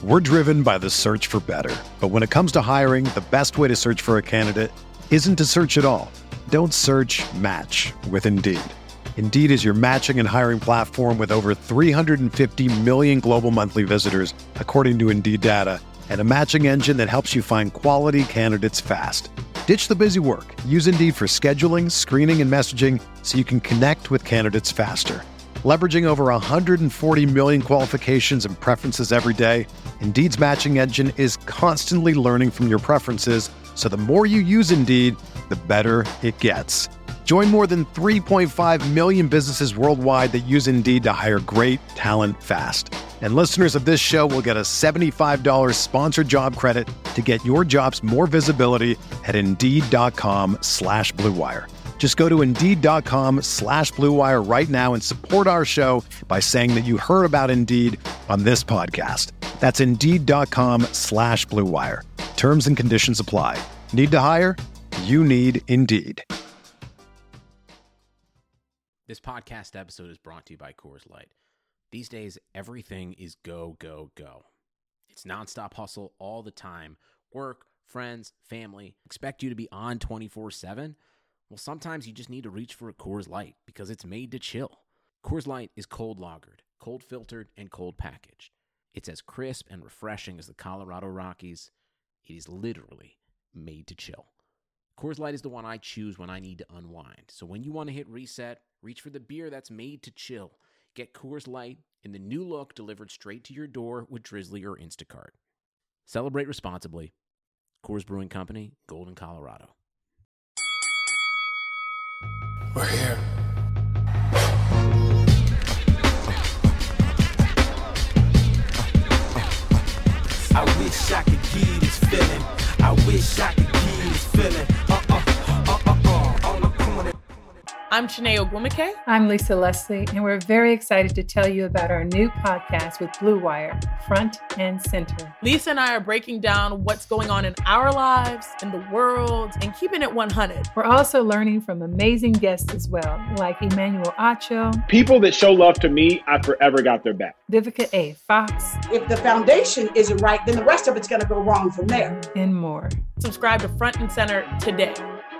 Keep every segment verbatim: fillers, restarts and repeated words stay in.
We're driven by the search for better. But when it comes to hiring, the best way to search for a candidate isn't to search at all. Don't search, match with Indeed. Indeed is your matching and hiring platform with over three hundred fifty million global monthly visitors, according to Indeed data, and a matching engine that helps you find quality candidates fast. Ditch the busy work. Use Indeed for scheduling, screening, and messaging so you can connect with candidates faster. Leveraging over one hundred forty million qualifications and preferences every day, Indeed's matching engine is constantly learning from your preferences, so the more you use Indeed, the better it gets. Join more than three point five million businesses worldwide that use Indeed to hire great talent fast. And listeners of this show will get a seventy-five dollars sponsored job credit to get your jobs more visibility at Indeed.com slash Blue Wire. Just go to Indeed.com slash Blue Wire right now and support our show by saying that you heard about Indeed on this podcast. That's Indeed.com slash Blue Wire. Terms and conditions apply. Need to hire? You need Indeed. This podcast episode is brought to you by Coors Light. These days, everything is go, go, go. It's nonstop hustle all the time. Work, friends, family, expect you to be on twenty-four seven. Well, sometimes you just need to reach for a Coors Light because it's made to chill. Coors Light is cold lagered, cold filtered, and cold packaged. It's as crisp and refreshing as the Colorado Rockies. It is literally made to chill. Coors Light is the one I choose when I need to unwind. So when you want to hit reset, reach for the beer that's made to chill. Get Coors Light in the new look delivered straight to your door with Drizzly or Instacart. Celebrate responsibly. Coors Brewing Company, Golden, Colorado. We're here. I wish I could give you this feeling. I wish I could give you this feeling. Uh uh uh uh uh on the corner. I'm Chene Ogwumike. I'm Lisa Leslie, and we're very excited to tell you about our new podcast with Blue Wire, Front and Center. Lisa and I are breaking down what's going on in our lives, in the world, and keeping it one hundred. We're also learning from amazing guests as well, like Emmanuel Acho. People that show love to me, I forever got their back. Vivica A. Fox. If the foundation isn't right, then the rest of it's going to go wrong from there. And more. Subscribe to Front and Center today.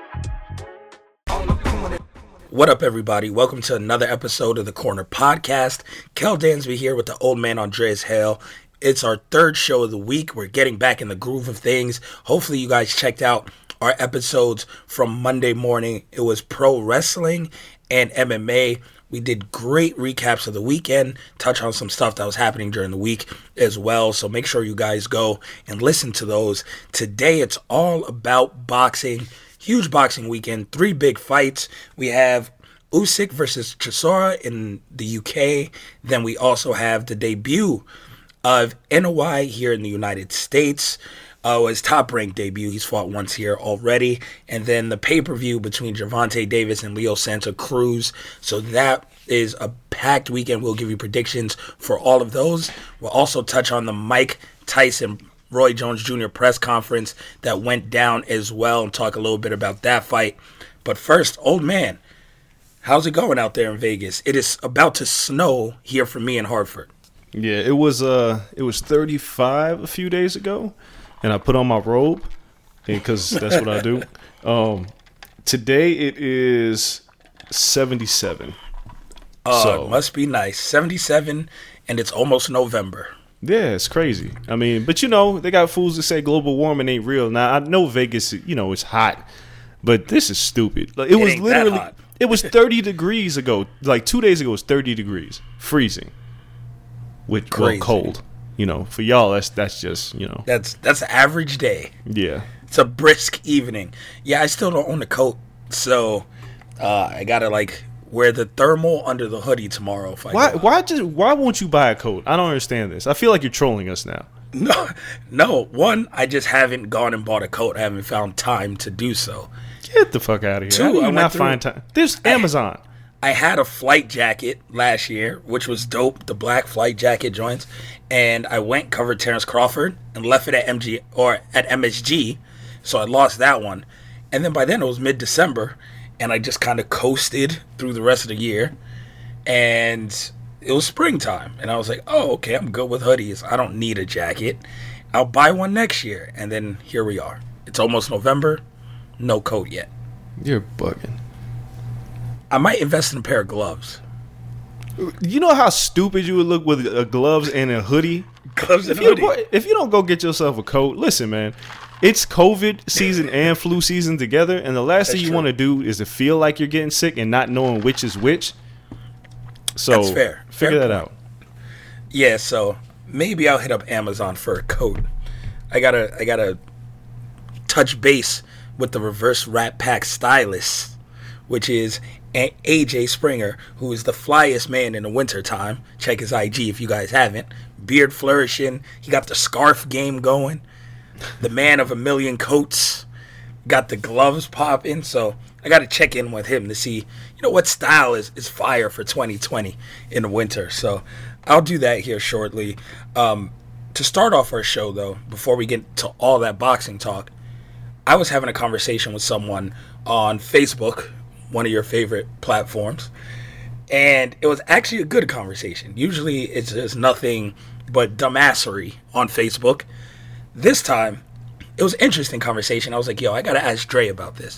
What up, everybody? Welcome to another episode of the Corner Podcast. Kel Dansby here with the old man Andreas Hale. It's our third show of the week. We're getting back in the groove of things. Hopefully you guys checked out our episodes from Monday morning. It was pro wrestling and M M A. We did great recaps of the weekend, touch on some stuff that was happening during the week as well. So make sure you guys go and listen to those. Today it's all about boxing. Huge boxing weekend, three big fights. We have Usyk versus Chisora in the U K. Then we also have the debut of N O I here in the United States. Uh, his top-ranked debut. He's fought once here already. And then the pay-per-view between Gervonta Davis and Leo Santa Cruz. So that is a packed weekend. We'll give you predictions for all of those. We'll also touch on the Mike Tyson Roy Jones Junior press conference that went down as well and talk a little bit about that fight. But first, old man, how's it going out there in Vegas? It is about to snow here for me in Hartford. Yeah, it was uh, it was thirty-five a few days ago, and I put on my robe because that's what I do. Um, today it is seventy-seven. Oh, so, it must be nice. seventy-seven, and it's almost November. Yeah, it's crazy. I mean, but you know, they got fools that say global warming ain't real. Now, I know Vegas, you know, it's hot, but this is stupid. Like, it, It was ain't literally, that hot. it was thirty degrees ago. Like two days ago, it was thirty degrees, freezing, with well, Crazy. cold. You know, for y'all, that's that's just you know, That's that's an average day. yeah. It's a brisk evening. Yeah, I still don't own a coat, so uh, I gotta like wear the thermal under the hoodie tomorrow. If I Why go out. why just why won't you buy a coat? I don't understand this. I feel like you're trolling us now. No, no. One, I just haven't gone and bought a coat. I haven't found time to do so. Get the fuck out of here. Two, How do you I went not through- find time? There's Amazon. I had a flight jacket last year, which was dope, the black flight jacket joints, and I went covered Terrence Crawford and left it at M G or at M S G, so I lost that one. And then by then it was mid-December, and I just kind of coasted through the rest of the year. And it was springtime, and I was like, oh, okay, I'm good with hoodies. I don't need a jacket. I'll buy one next year. And then here we are. It's almost November. No coat yet. You're bugging. I might invest in a pair of gloves. You know how stupid you would look with uh, gloves and a hoodie? Gloves and if you, hoodie. If you don't go get yourself a coat, listen, man. It's COVID season and flu season together, and the last That's thing you true. want to do is to feel like you're getting sick and not knowing which is which. So That's fair. Figure Fair that point. out. Yeah, so maybe I'll hit up Amazon for a coat. I gotta, I gotta touch base with the Reverse Rat Pack stylist, which is A- AJ Springer, who is the flyest man in the wintertime. Check his I G if you guys haven't. Beard flourishing. He got the scarf game going. The man of a million coats. Got the gloves popping. So I got to check in with him to see, you know, what style is, is fire for twenty twenty in the winter. So I'll do that here shortly. Um, to start off our show, though, before we get to all that boxing talk, I was having a conversation with someone on Facebook, one of your favorite platforms, and it was actually a good conversation. Usually it's just nothing but dumbassery on Facebook. This time, it was an interesting conversation. I was like, yo, I got to ask Dre about this.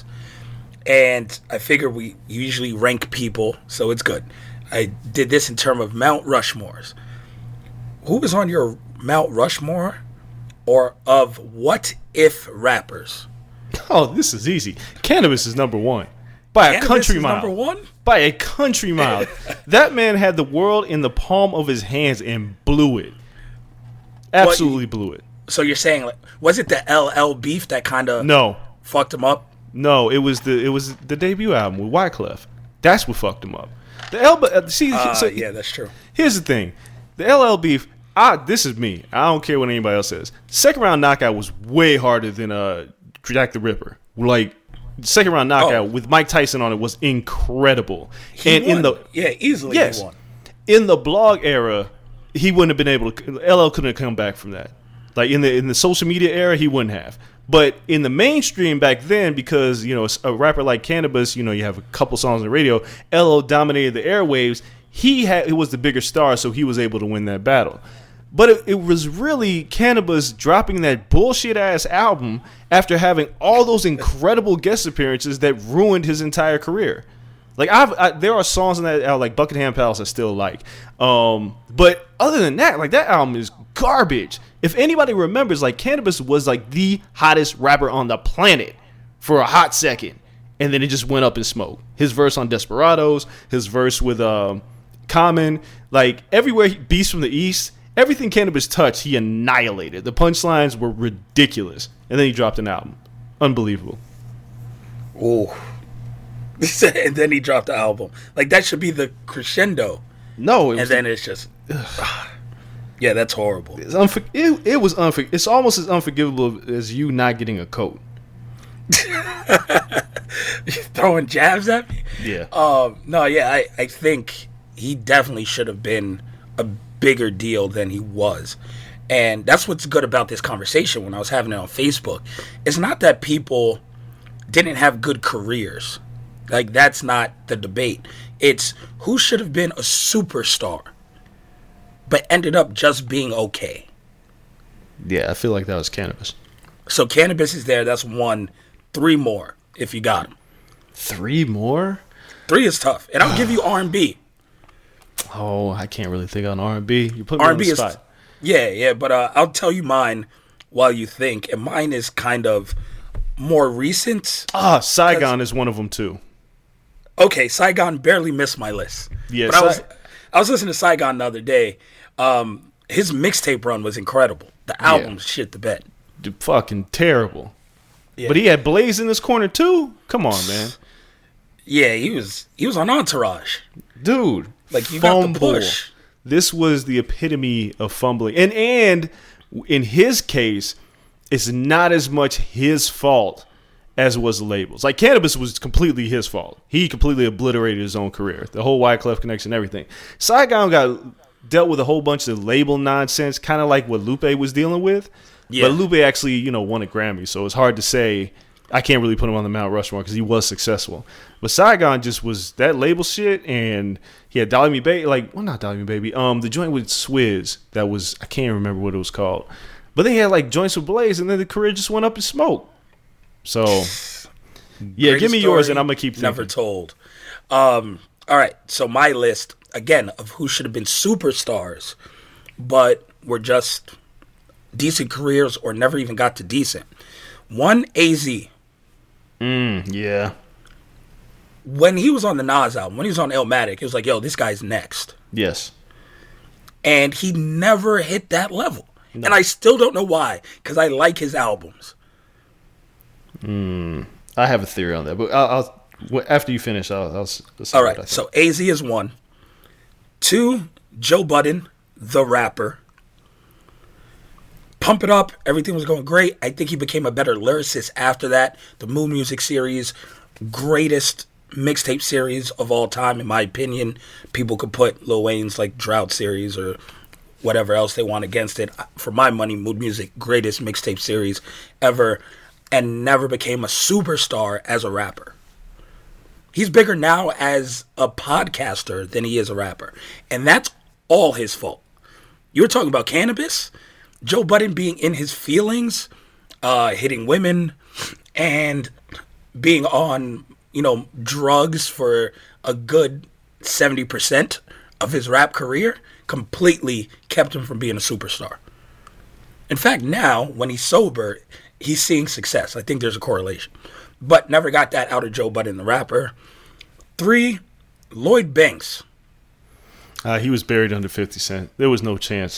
And I figured we usually rank people, so it's good. I did this in terms of Mount Rushmores. Who was on your Mount Rushmore or of what if rappers? Oh, this is easy. Cannabis is number one. By Cannabis a country is mile. number one? By a country mile. That man had the world in the palm of his hands and blew it. Absolutely blew it. So you're saying, like, was it the L L beef that kind of No. fucked him up? No, it was the it was the debut album with Wyclef. That's what fucked him up. The L uh, see Uh, so yeah, that's true. Here's the thing. The L L beef, I this is me. I don't care what anybody else says. Second round knockout was way harder than uh Jack the Ripper. Like second round knockout Oh. with Mike Tyson on it was incredible. He and won. in the yeah, easily yes, he won. in the blog era, he wouldn't have been able to. L L couldn't have come back from that. Like in the in the social media era, he wouldn't have. But in the mainstream back then, because you know a rapper like Cannabis, you know you have a couple songs on the radio. L L dominated the airwaves. He had it was the bigger star, so he was able to win that battle. But it, it was really Cannabis dropping that bullshit ass album after having all those incredible guest appearances that ruined his entire career. Like I've, I, there are songs on that album, like Buckingham Palace, I still like. Um, but other than that, like that album is garbage. If anybody remembers, like Cannabis was like the hottest rapper on the planet for a hot second, and then it just went up in smoke. His verse on Desperados, his verse with um, Common, like everywhere, he, Beast from the East, everything Cannabis touched, he annihilated. The punchlines were ridiculous, and then he dropped an album, unbelievable. Oh. And then he dropped the album. Like that should be the crescendo. No, it and was, then it's just, yeah, that's horrible. it's unfor- it, it was unfor- It's almost as unforgivable as you not getting a coat. Throwing jabs at me. Yeah. Um. No. Yeah. I. I think he definitely should have been a bigger deal than he was, and that's what's good about this conversation. When I was having it on Facebook, it's not that people didn't have good careers. Like that's not the debate. It's who should have been a superstar, but ended up just being okay. Yeah, I feel like that was Cannabis. So Cannabis is there. That's one. Three more if you got them. Three more? Three is tough, and I'll give you R and B. Oh, I can't really think on R and B. You put me R on and B the is, spot. yeah, yeah, but uh, I'll tell you mine while you think, and mine is kind of more recent. Ah, Saigon is one of them too. Okay, Saigon barely missed my list. Yeah, but I was Sai- I was listening to Saigon the other day. Um, his mixtape run was incredible. The album shit the bed. Dude, fucking terrible. Yeah. But he had Blaze in his corner too. Come on, man, Yeah, he was he was on Entourage. dude. Like you got the fumble. push. This was the epitome of fumbling, and and in his case, it's not as much his fault as it was the labels. Like Cannabis was completely his fault. He completely obliterated his own career, the whole Wyclef connection, everything. Saigon got dealt with a whole bunch of label nonsense, kind of like what Lupe was dealing with. Yeah. But Lupe actually, you know, won a Grammy, so it's hard to say I can't really put him on the Mount Rushmore because he was successful. But Saigon just was that label shit, and he had Dolly Me Baby, like, well, not Dolly Me Baby, um, the joint with Swizz that was, I can't remember what it was called. But they had like joints with Blaze, and then the career just went up in smoke. So, yeah, Greatest give me yours, and I'm gonna keep thinking. Never told. Um, all right, so my list again of who should have been superstars, but were just decent careers or never even got to decent. One, A Z. Mm, yeah. When he was on the Nas album, when he was on Illmatic, it was like, yo, this guy's next. Yes. And he never hit that level. No. And I still don't know why, because I like his albums. Mm, I have a theory on that, but I'll, I'll after you finish, I'll. I'll, I'll All right, so A Z is one. Two, Joe Budden, the rapper. Pump It Up, everything was going great. I think he became a better lyricist after that. The Mood Music series, greatest mixtape series of all time, in my opinion. People could put Lil Wayne's like Drought series or whatever else they want against it. For my money, Mood Music, greatest mixtape series ever, and never became a superstar as a rapper. He's bigger now as a podcaster than he is a rapper, and that's all his fault. You were talking about cannabis, Joe Budden being in his feelings, uh, hitting women, and being on, you know, drugs for a good seventy percent of his rap career completely kept him from being a superstar. In fact, now, when he's sober, he's seeing success. I think there's a correlation. But never got that out of Joe Budden, the rapper. Three, Lloyd Banks. Uh, he was buried under fifty Cent. There was no chance.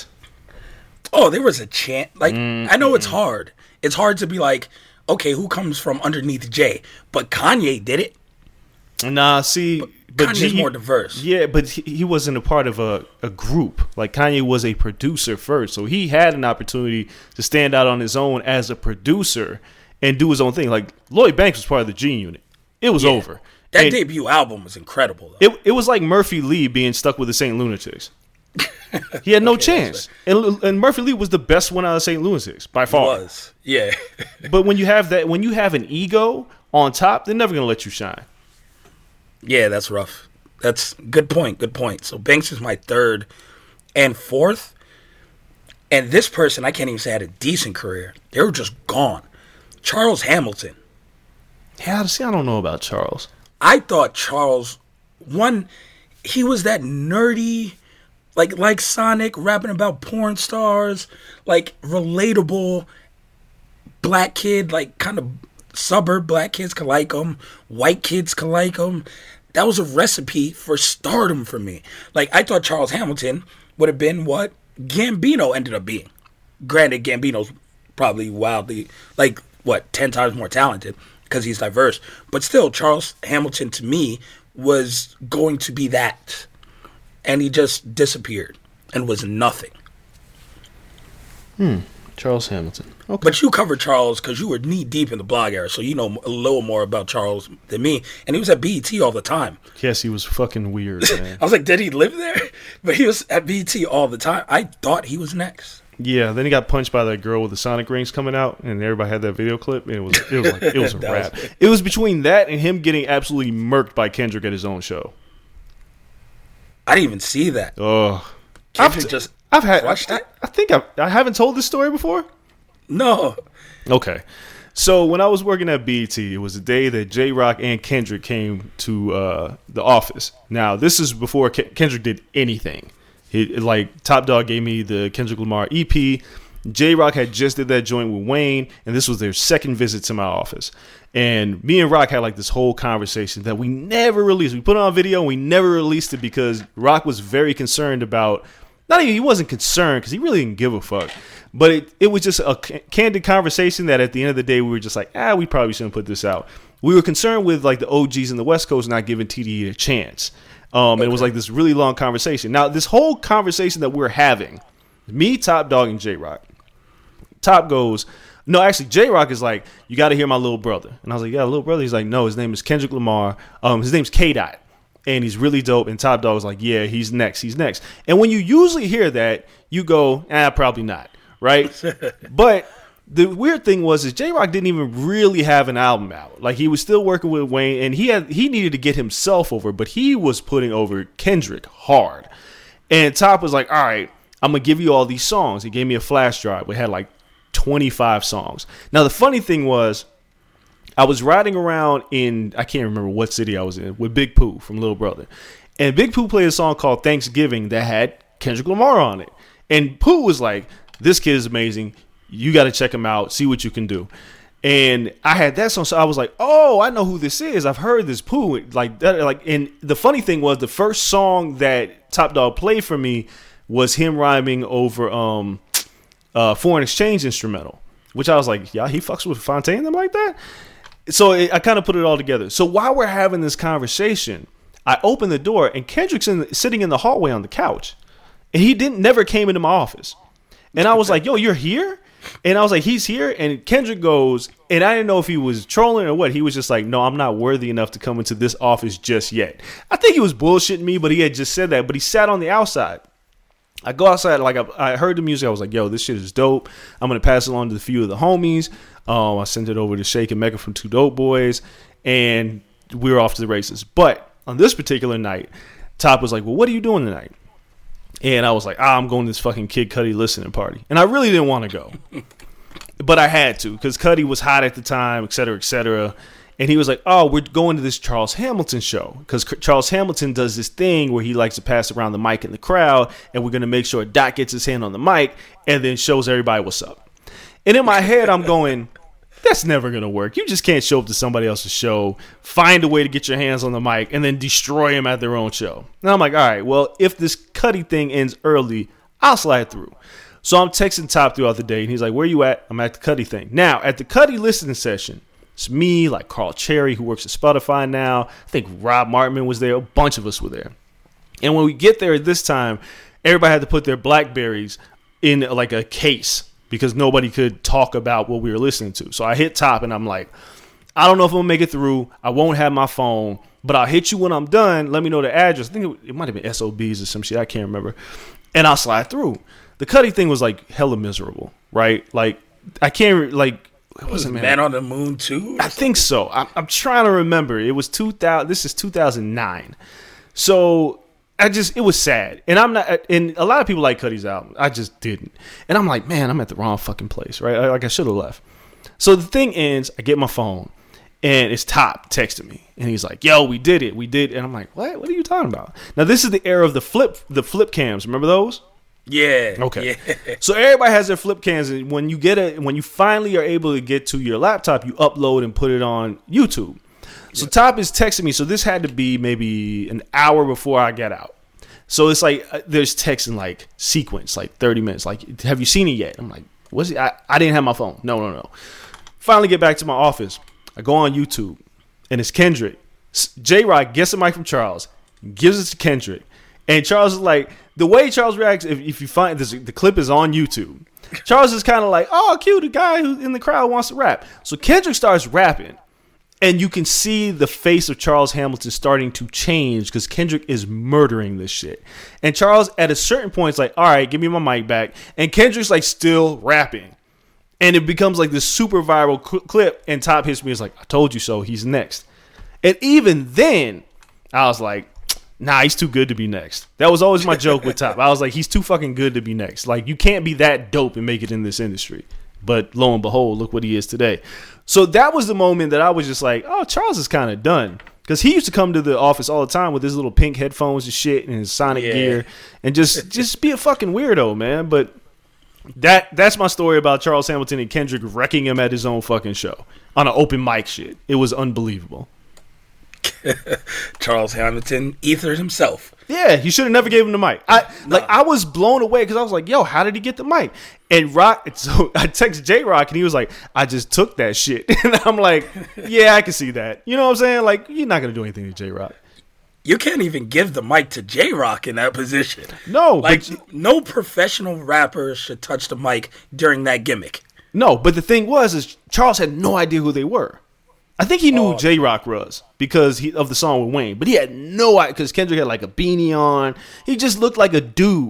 Oh, there was a chance. Like, Mm-mm. I know it's hard. It's hard to be like, okay, who comes from underneath Jay? But Kanye did it. Nah, see, but, but Kanye's G- more diverse. Yeah, but he, he wasn't a part of a, a group. Like, Kanye was a producer first, so he had an opportunity to stand out on his own as a producer and do his own thing. Like, Lloyd Banks was part of the G Unit. It was Yeah. over. That and debut album was incredible, though. It, it was like Murphy Lee being stuck with the Saint Lunatics. He had no Okay, chance. And, and Murphy Lee was the best one out of Saint Lunatics, by He far. was. Yeah. But when you have that, when you have an ego on top, they're never going to let you shine. Yeah, that's rough. That's good point. Good point. So Banks is my third and fourth. And this person, I can't even say had a decent career. They were just gone. Charles Hamilton. Yeah, see, I don't know about Charles. I thought Charles, one, he was that nerdy, like like Sonic, rapping about porn stars, like relatable black kid, like kind of suburb black kids could like him, white kids could like him. That was a recipe for stardom for me. Like, I thought Charles Hamilton would have been what Gambino ended up being. Granted, Gambino's probably wildly, like, what, ten times more talented because he's diverse. But still, Charles Hamilton, to me, was going to be that. And he just disappeared and was nothing. Hmm. Charles Hamilton. Okay. But you covered Charles because you were knee deep in the blog era, so you know a little more about Charles than me. And he was at B E T all the time. Yes, he was fucking weird, man. I was like, did he live there? But he was at B E T all the time. I thought he was next. Yeah, then he got punched by that girl with the Sonic rings coming out, and everybody had that video clip, and it was it was like it was a That wrap. was- It was between that and him getting absolutely murked by Kendrick at his own show. I didn't even see that. Oh, Kendrick I've, just I've had. crushed I, it? I think I, I haven't told this story before. No. Okay. So when I was working at B E T, it was the day that J-Rock and Kendrick came to uh, the office. Now, this is before Ke- Kendrick did anything. He, like, Top Dog gave me the Kendrick Lamar E P. J-Rock had just did that joint with Wayne, and this was their second visit to my office. And me and Rock had, like, this whole conversation that we never released. We put it on video, and we never released it because Rock was very concerned about – not even – he wasn't concerned because he really didn't give a fuck. But it, it was just a c- candid conversation that at the end of the day, we were just like, ah, we probably shouldn't put this out. We were concerned with, like, the O Gs in the West Coast not giving T D E a chance. Um, okay. And it was like this really long conversation. Now, this whole conversation that we're having, me, Top Dog, and J-Rock, Top goes, no, actually, J-Rock is like, you got to hear my little brother. And I was like, yeah, little brother? He's like, no, his name is Kendrick Lamar. Um, his name's K-Dot. And he's really dope. And Top Dog was like, yeah, he's next. He's next. And when you usually hear that, you go, ah, probably not. Right? But the weird thing was is J-Rock didn't even really have an album out. Like, he was still working with Wayne, and he had he needed to get himself over, but he was putting over Kendrick hard. And Top was like, all right, I'm going to give you all these songs. He gave me a flash drive. We had like twenty-five songs. Now, the funny thing was, I was riding around in, I can't remember what city I was in, with Big Pooh from Little Brother. And Big Pooh played a song called Thanksgiving that had Kendrick Lamar on it. And Pooh was like, this kid is amazing. You got to check him out, see what you can do. And I had that song, so I was like, oh, I know who this is. I've heard this Pooh. Like that, like, and the funny thing was, the first song that Top Dawg played for me was him rhyming over um, uh, Foreign Exchange instrumental, which I was like, yeah, he fucks with Fontaine, them like that. So it, I kind of put it all together. So while we're having this conversation, I open the door, and Kendrick's in, sitting in the hallway on the couch, and he didn't never came into my office. And I was like, yo, you're here? And I was like, he's here? And Kendrick goes, and I didn't know if he was trolling or what. He was just like, no, I'm not worthy enough to come into this office just yet. I think he was bullshitting me, but he had just said that. But he sat on the outside. I go outside, like, I, I heard the music. I was like, yo, this shit is dope. I'm going to pass it on to a few of the homies. Um, I sent it over to Shake and Mecca from Two Dope Boys, and we were off to the races. But on this particular night, Top was like, well, what are you doing tonight? And I was like, ah, I'm going to this fucking Kid Cudi listening party. And I really didn't want to go. But I had to, because Cudi was hot at the time, et cetera, et cetera. And he was like, oh, we're going to this Charles Hamilton show. Because Charles Hamilton does this thing where he likes to pass around the mic in the crowd. And we're going to make sure Doc gets his hand on the mic and then shows everybody what's up. And in my head, I'm going, that's never going to work. You just can't show up to somebody else's show, find a way to get your hands on the mic, and then destroy them at their own show. And I'm like, all right, well, if this Cudi thing ends early, I'll slide through. So I'm texting Top throughout the day, and he's like, where you at? I'm at the Cudi thing. Now, at the Cudi listening session, it's me, like Carl Cherry, who works at Spotify now. I think Rob Martman was there. A bunch of us were there. And when we get there at this time, everybody had to put their Blackberries in like a case, because nobody could talk about what we were listening to. So I hit Top, and I'm like, I don't know if I'm going to make it through. I won't have my phone, but I'll hit you when I'm done. Let me know the address. I think it, it might have been S O Bs or some shit. I can't remember. And I'll slide through. The Cudi thing was like hella miserable, right? Like, I can't, like, it wasn't Man, Man on the Moon too? I think so. I'm, I'm trying to remember. It was two thousand. This is two thousand nine. So I just, it was sad. And I'm not, and a lot of people like Cudi's album. I just didn't. And I'm like, man, I'm at the wrong fucking place, right? Like, I should have left. So the thing ends, I get my phone, and it's Top texting me. And he's like, yo, we did it. We did. And I'm like, what? What are you talking about? Now, this is the era of the flip, the flip cams. Remember those? Yeah. Okay. Yeah. So everybody has their flip cams, and when you get it, when you finally are able to get to your laptop, you upload and put it on YouTube. So yep. Top is texting me. So this had to be maybe an hour before I get out. So it's like uh, there's text in like sequence, like thirty minutes. Like, have you seen it yet? I'm like, what's it? I, I didn't have my phone. No, no, no. Finally get back to my office. I go on YouTube, and it's Kendrick. J-Rock gets the mic from Charles, gives it to Kendrick. And Charles is like, the way Charles reacts, if, if you find this, the clip is on YouTube. Charles is kind of like, oh, cute, the guy who in the crowd wants to rap. So Kendrick starts rapping, and you can see the face of Charles Hamilton starting to change because Kendrick is murdering this shit. And Charles, at a certain point, is like, all right, give me my mic back. And Kendrick's like still rapping. And it becomes like this super viral cl- clip. And Top hits me, is like, I told you so, he's next. And even then, I was like, nah, he's too good to be next. That was always my joke with Top. I was like, he's too fucking good to be next. Like, you can't be that dope and make it in this industry. But lo and behold, look what he is today. So that was the moment that I was just like, oh, Charles is kind of done. Because he used to come to the office all the time with his little pink headphones and shit and his Sonic yeah. gear and just, just be a fucking weirdo, man. But that that's my story about Charles Hamilton and Kendrick wrecking him at his own fucking show on an open mic shit. It was unbelievable. Charles Hamilton ethered himself. Yeah, he should have never gave him the mic. I nah. like I was blown away because I was like, yo, how did he get the mic? And Rock, so I texted J-Rock and he was like, I just took that shit. And I'm like, yeah, I can see that. You know what I'm saying? Like, you're not gonna do anything to J-Rock. You can't even give the mic to J-Rock in that position. No, like but, no professional rapper should touch the mic during that gimmick. No, but the thing was, is Charles had no idea who they were. I think he knew oh. who J-Rock was because he, of the song with Wayne, but he had no idea because Kendrick had like a beanie on. He just looked like a dude.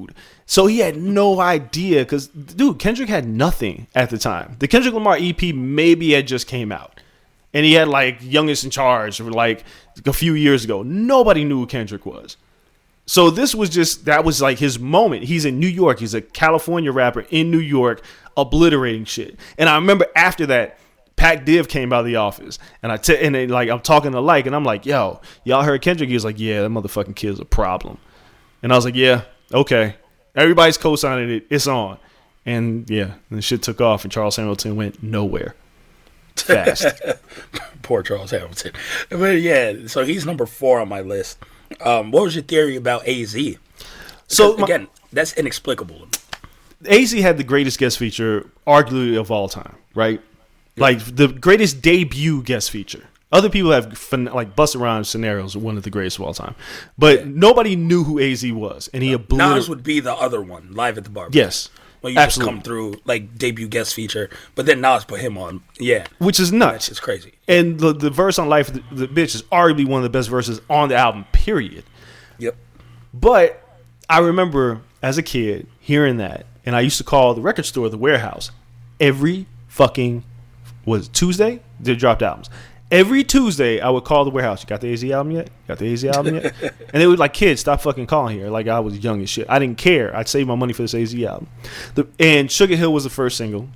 So he had no idea because, dude, Kendrick had nothing at the time. The Kendrick Lamar E P maybe had just came out. And he had, like, Youngest in Charge, or like, a few years ago. Nobody knew who Kendrick was. So this was just, that was, like, his moment. He's in New York. He's a California rapper in New York, obliterating shit. And I remember after that, Pac Div came out of the office. And, I t- and they, like, I'm talking to Like, and I'm like, yo, y'all heard Kendrick? He was like, yeah, that motherfucking kid's a problem. And I was like, yeah, okay. Everybody's co-signing it. It's on. And, yeah, the shit took off, and Charles Hamilton went nowhere. Fast. Poor Charles Hamilton. But, yeah, so he's number four on my list. Um, what was your theory about A Z? So, my, again, that's inexplicable. A Z had the greatest guest feature, arguably, of all time, right? Yeah. Like, the greatest debut guest feature. Other people have, like, Busta Rhymes Scenarios, one of the greatest of all time. But yeah. nobody knew who A Z was. And he no, obliterated. Nas would be the other one, Live at the Bar. Yes. When you absolutely. just come through, like, debut guest feature. But then Nas put him on. Yeah. Which is nuts. It's crazy. And the, the verse on Life of the, the Bitch is arguably one of the best verses on the album, period. Yep. But I remember, as a kid, hearing that. And I used to call the record store the warehouse. Every fucking, was it Tuesday? They dropped albums. Every Tuesday, I would call the warehouse. You got the A Z album yet? Got the A Z album yet? And they would like, kids, stop fucking calling here. Like, I was young as shit. I didn't care. I'd save my money for this A Z album. The, and Sugar Hill was the first single.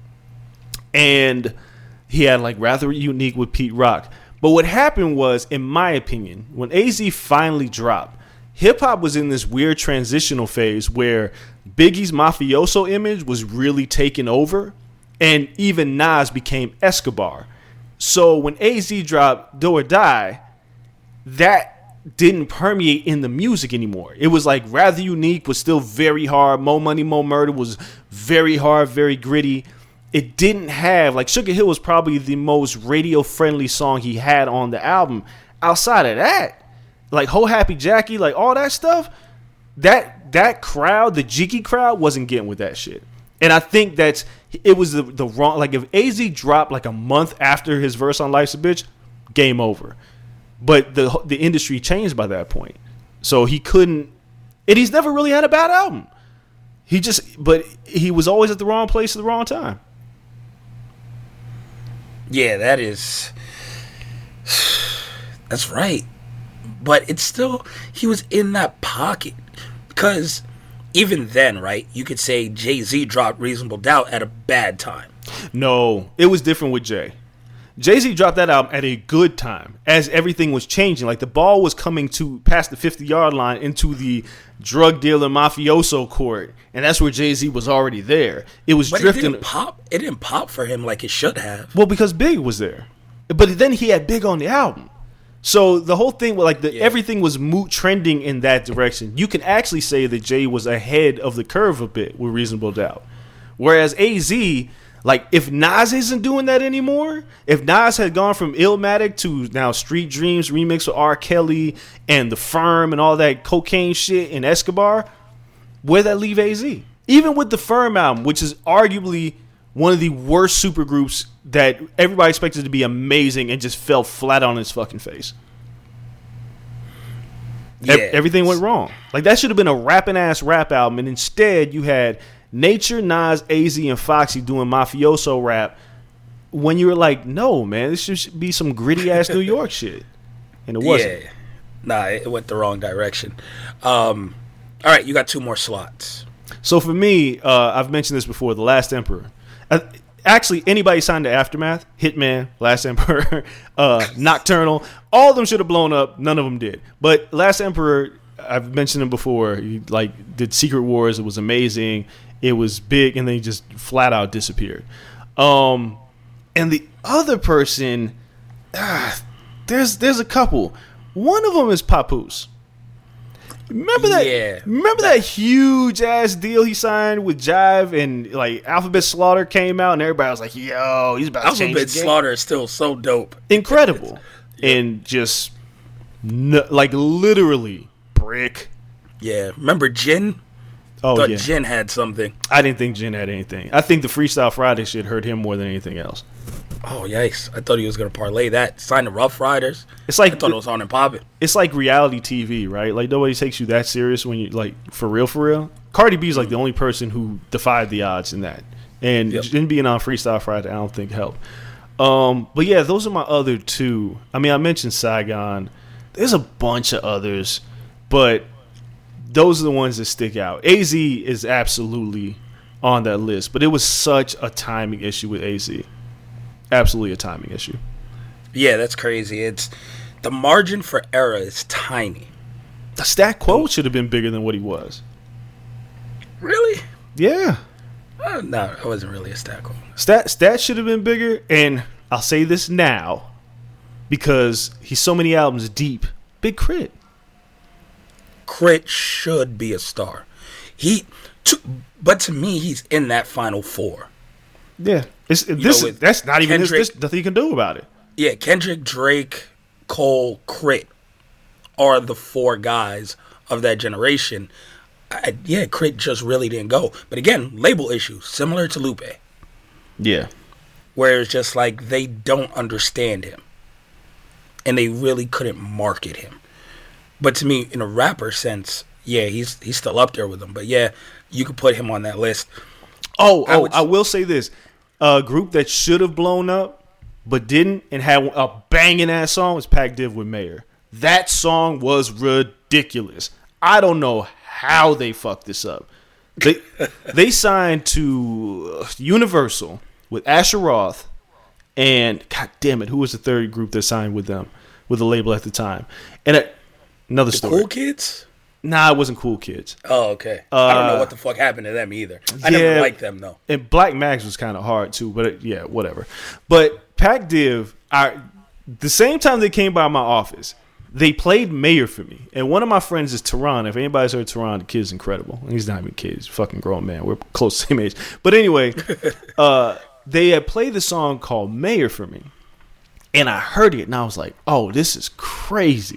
And he had like Rather Unique with Pete Rock. But what happened was, in my opinion, when A Z finally dropped, hip-hop was in this weird transitional phase where Biggie's mafioso image was really taking over. And even Nas became Escobar. So when A Z dropped Do or Die, that didn't permeate in the music anymore. It was like Rather Unique was still very hard. Mo Money, Mo Murder was very hard, very gritty. It didn't have, like, Sugar Hill was probably the most radio-friendly song he had on the album. Outside of that, like Ho Happy Jackie, like all that stuff, that that crowd, the jiggy crowd, wasn't getting with that shit. And I think that's, it was the, the wrong, like if A Z dropped like a month after his verse on Life's a Bitch, game over. But the the industry changed by that point. So he couldn't, and he's never really had a bad album. He just, but he was always at the wrong place at the wrong time. Yeah, that is, that's right. But it's still, he was in that pocket. Because even then, right, you could say Jay-Z dropped Reasonable Doubt at a bad time. No, it was different with Jay. Jay-Z dropped that album at a good time as everything was changing. Like the ball was coming to past the fifty-yard line into the drug dealer mafioso court. And that's where Jay-Z was already there. It was but drifting. It didn't pop. It didn't pop for him like it should have. Well, because Big was there. But then he had Big on the album. So the whole thing, like the, yeah. everything was mo- trending in that direction. You can actually say that Jay was ahead of the curve a bit with Reasonable Doubt. Whereas A Z, like if Nas isn't doing that anymore, if Nas had gone from Illmatic to now Street Dreams remix with R. Kelly and The Firm and all that cocaine shit in Escobar, where'd that leave A Z? Even with The Firm album, which is arguably one of the worst supergroups that everybody expected to be amazing and just fell flat on his fucking face. Yeah. E- everything went wrong. Like that should have been a rapping ass rap album, and instead you had Nature, Nas, A Z, and Foxy doing mafioso rap. When you were like, no, man, this should be some gritty ass New York shit, and it wasn't. Yeah, nah, it went the wrong direction. Um, all right, you got two more slots. So for me, uh, I've mentioned this before. The Last Emperor. Uh, Actually, anybody signed to Aftermath, Hitman, Last Emperor, uh, Nocturnal, all of them should have blown up. None of them did. But Last Emperor, I've mentioned him before. He like did Secret Wars. It was amazing. It was big, and then he just flat out disappeared. Um, and the other person, ah, there's there's a couple. One of them is Papoose. Remember that? Yeah. Remember that huge ass deal he signed with Jive, and like Alphabet Slaughter came out, and everybody was like, "Yo, he's about to change the game." Alphabet Slaughter is still so dope, incredible, yep. And just n- like literally brick. Yeah. Remember Jin? Oh Thought yeah, Jin had something. I didn't think Jin had anything. I think the Freestyle Friday shit hurt him more than anything else. Oh, yikes. I thought he was going to parlay that. Sign the Rough Riders. It's like I thought it was on and popping. It's like reality T V, right? Like, nobody takes you that serious when you, like, for real, for real. Cardi B is, like, the only person who defied the odds in that. And Yep. then being on Freestyle Friday, I don't think helped. Um, but, yeah, those are my other two. I mean, I mentioned Saigon. There's a bunch of others, but those are the ones that stick out. A Z is absolutely on that list, but it was such a timing issue with A Z. Absolutely a timing issue. Yeah, that's crazy. It's the margin for error is tiny. The stat quote should have been bigger than what he was. Really? Yeah. Uh, no, it wasn't really a stat quote. Stat stat should have been bigger, and I'll say this now because he's so many albums deep. Big Crit. Crit should be a star. He, to, but to me, he's in that final four. Yeah. It's, this know, is, that's not even his, Kendrick- there's nothing you can do about it. Yeah, Kendrick, Drake, Cole, Crit are the four guys of that generation. I, yeah, Crit just really didn't go. But again, label issues, similar to Lupe. Yeah. Where it's just like they don't understand him. And they really couldn't market him. But to me, in a rapper sense, yeah, he's he's still up there with them. But yeah, you could put him on that list. Oh, I oh, would- I will say this. A group that should have blown up but didn't and had a banging ass song was Pac Div with Mayor. That song was ridiculous. I don't know how they fucked this up. They they signed to Universal with Asher Roth and god damn it, who was the third group that signed with them with the label at the time? And uh, another The story. Cool Kids? Nah, it wasn't Cool Kids. Oh, okay. I don't know Uh, what the fuck happened to them either. I yeah. never liked them, though. And Black Max was kind of hard too, but it, yeah, whatever. But Pac Div, I the same time they came by my office, they played Mayor for me. And one of my friends is Tehran. If anybody's heard Tehran, the kid's incredible. He's not even a kid; he's a fucking grown man. We're close to the same age. But anyway, uh, they had played the song called Mayor for me, and I heard it, and I was like, "Oh, this is crazy."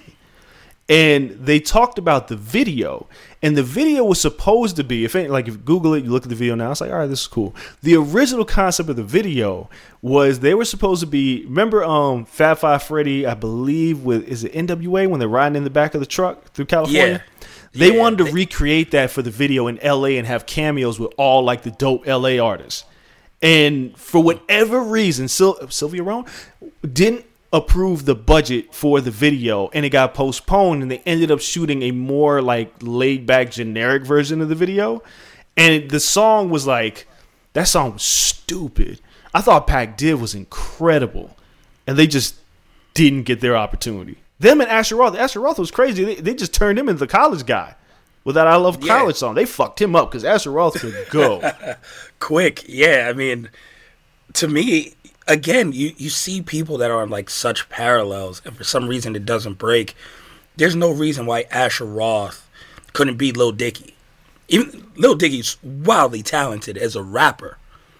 And they talked about the video, and the video was supposed to be, if any, like if you Google it, you look at the video now, it's like, all right, this is cool. The original concept of the video was they were supposed to be, remember um Fab Five Freddy, I believe, with, is it N W A when they're riding in the back of the truck through California? Yeah. They Yeah, wanted to they- recreate that for the video in L A and have cameos with all like the dope L A artists. And for whatever reason, Sil- Sylvia Rone didn't approve the budget for the video, and it got postponed, and they ended up shooting a more like laid back generic version of the video. And the song was like, that song was stupid. I thought Pac Div was incredible, and they just didn't get their opportunity. Them and Asher Roth. Asher Roth was crazy. They, they just turned him into the college guy with that I Love Yeah. College song. They fucked him up because Asher Roth could go. Quick, yeah. I mean, to me, again, you, you see people that are on like such parallels, and for some reason it doesn't break. There's no reason why Asher Roth couldn't beat Lil Dicky. Even Lil Dicky's wildly talented as a rapper,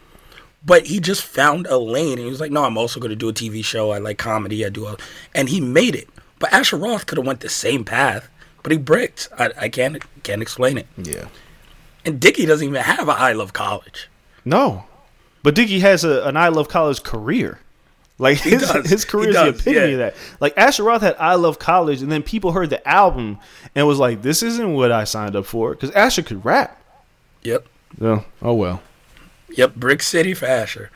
but he just found a lane, and he was like, "No, I'm also going to do a T V show. I like comedy. I do," a, and he made it. But Asher Roth could have went the same path, but he bricked. I, I can't can't explain it. Yeah. And Dicky doesn't even have an I Love College. No. But Dicky has a, an I Love College career. Like his, does. his career He is the does, epitome yeah. of that. Like Asher Roth had I Love College, and then people heard the album and was like, this isn't what I signed up for. Because Asher could rap. Yep. Oh, oh well. Yep, Brick City for Asher.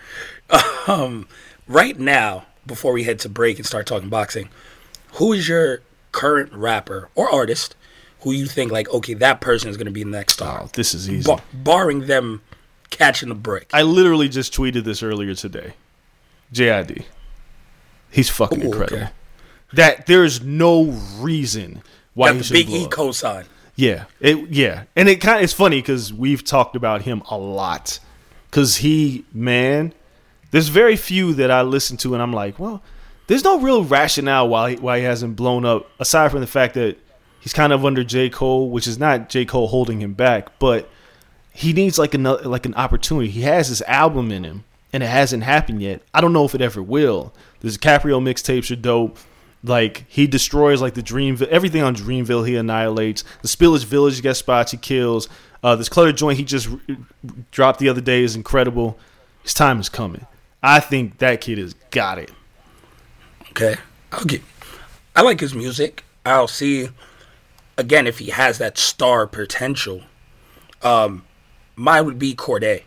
Um, right now, before we head to break and start talking boxing, who is your current rapper or artist who you think like, okay, that person is going to be the next star? Oh, this is easy. Bar- barring them catching the brick. I literally just tweeted this earlier today. J I D. He's fucking Ooh, incredible. okay. That there is no reason why Got he the should Big blow E up. cosign. Yeah, it yeah, and it kind of it's funny because we've talked about him a lot. Because he, man, there's very few that I listen to, and I'm like, well, there's no real rationale why he, why he hasn't blown up, aside from the fact that he's kind of under J. Cole, which is not J. Cole holding him back, but he needs like another like an opportunity. He has this album in him, and it hasn't happened yet. I don't know if it ever will. The DiCaprio mixtapes are dope. Like, he destroys, like, the Dreamville. Everything on Dreamville he annihilates. The Spillage Village guest spots he kills. Uh, this Clutter joint he just re- dropped the other day is incredible. His time is coming. I think that kid has got it. Okay. I'll get, I like his music. I'll see, again, if he has that star potential. Um, mine would be Cordae.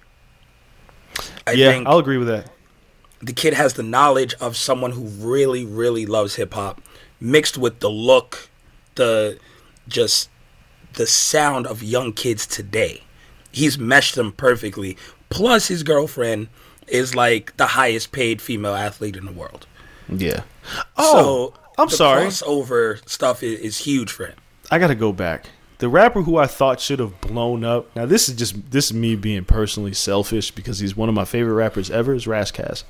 I yeah, think I'll agree with that. The kid has the knowledge of someone who really, really loves hip-hop, mixed with the look, the just the sound of young kids today. He's meshed them perfectly. Plus, his girlfriend is like the highest paid female athlete in the world. Yeah. Oh, so I'm the sorry. Crossover stuff is, is huge for him. I got to go back. The rapper who I thought should have blown up. Now, this is just this is me being personally selfish because he's one of my favorite rappers ever. Is Ras Kass.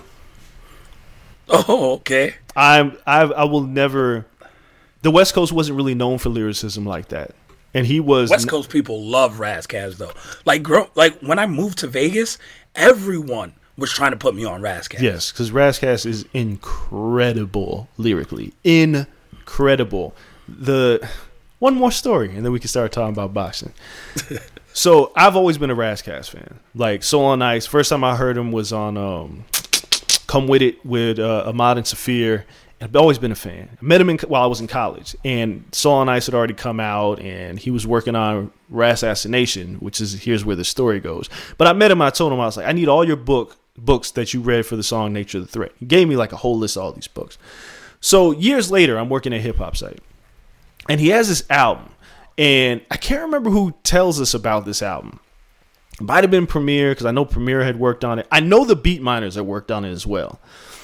Oh, okay. I'm I I will never. The West Coast wasn't really known for lyricism like that, and he was. West Coast people love Ras Kass though. Like, grow, like when I moved to Vegas, everyone was trying to put me on Ras Kass. Yes, because Ras Kass is incredible lyrically, incredible. The one more story, and then we can start talking about boxing. So I've always been a Ras Kass fan. Like Soul on Ice. First time I heard him was on um, Come With It with uh, Ahmad and Saphir. I've always been a fan. I met him in, while I was in college, and Soul on Ice had already come out, and he was working on Ras Assassination, which is here's where the story goes. But I met him. I told him I was like, I need all your book books that you read for the song Nature of the Threat. He gave me like a whole list of all these books. So years later, I'm working at Hip Hop Site, and he has this album, and I can't remember who tells us about this album. It might have been Premier, because I know Premier had worked on it. I know the Beat Miners had worked on it as well.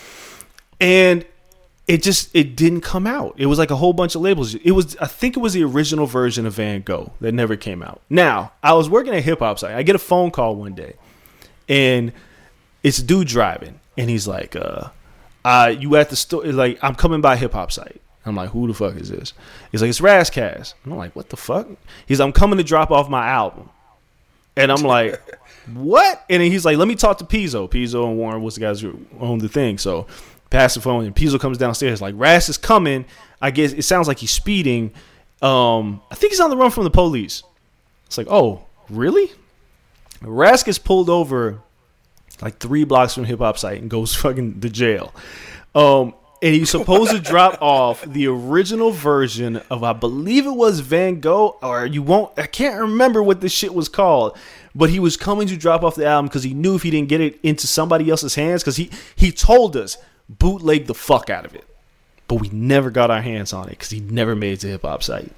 And it just, it didn't come out. It was like a whole bunch of labels. It was, I think it was the original version of Van Gogh that never came out. Now, I was working at Hip Hop Site. I get a phone call one day, and it's a dude driving, and he's like, uh, uh, you at the store? Like, I'm coming by Hip Hop Site. I'm like, who the fuck is this? He's like, it's Ras Kass. I'm like, what the fuck? He's like, I'm coming to drop off my album. And I'm like, what? And then he's like, let me talk to Pizzo. Pizzo and Warren was the guys who owned the thing. So pass the phone, and Pizzo comes downstairs like, Ras is coming. I guess it sounds like he's speeding. Um, I think he's on the run from the police. It's like, oh, really? Ras gets pulled over like three blocks from Hip Hop Site and goes fucking to jail. Um, and he's supposed to drop off the original version of, I believe it was Van Gogh, or you won't, I can't remember what this shit was called, but he was coming to drop off the album because he knew if he didn't get it into somebody else's hands, because he, he told us, bootleg the fuck out of it. But we never got our hands on it because he never made it to Hip Hop Site.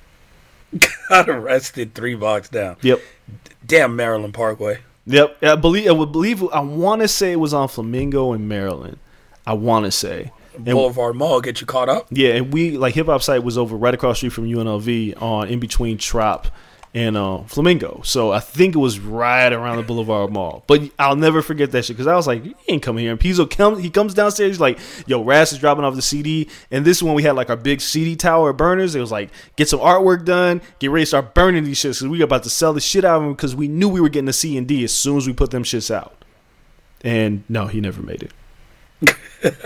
Got arrested three blocks down. Yep. Damn Maryland Parkway. Yep. I believe, I would believe, I want to say it was on Flamingo in Maryland. I want to say. And Boulevard Mall get you caught up. Yeah, and we like Hip Hop Site was over right across the street from U N L V on in between Trop and uh, Flamingo. So I think it was right around the Boulevard Mall. But I'll never forget that shit because I was like, he ain't coming here. And Pizzo comes, he comes downstairs, he's like, yo, Ras is dropping off the C D. And this is when we had like our big C D tower of burners. It was like, get some artwork done, get ready to start burning these shits because we were about to sell the shit out of them because we knew we were getting a C and D as soon as we put them shits out. And no, he never made it.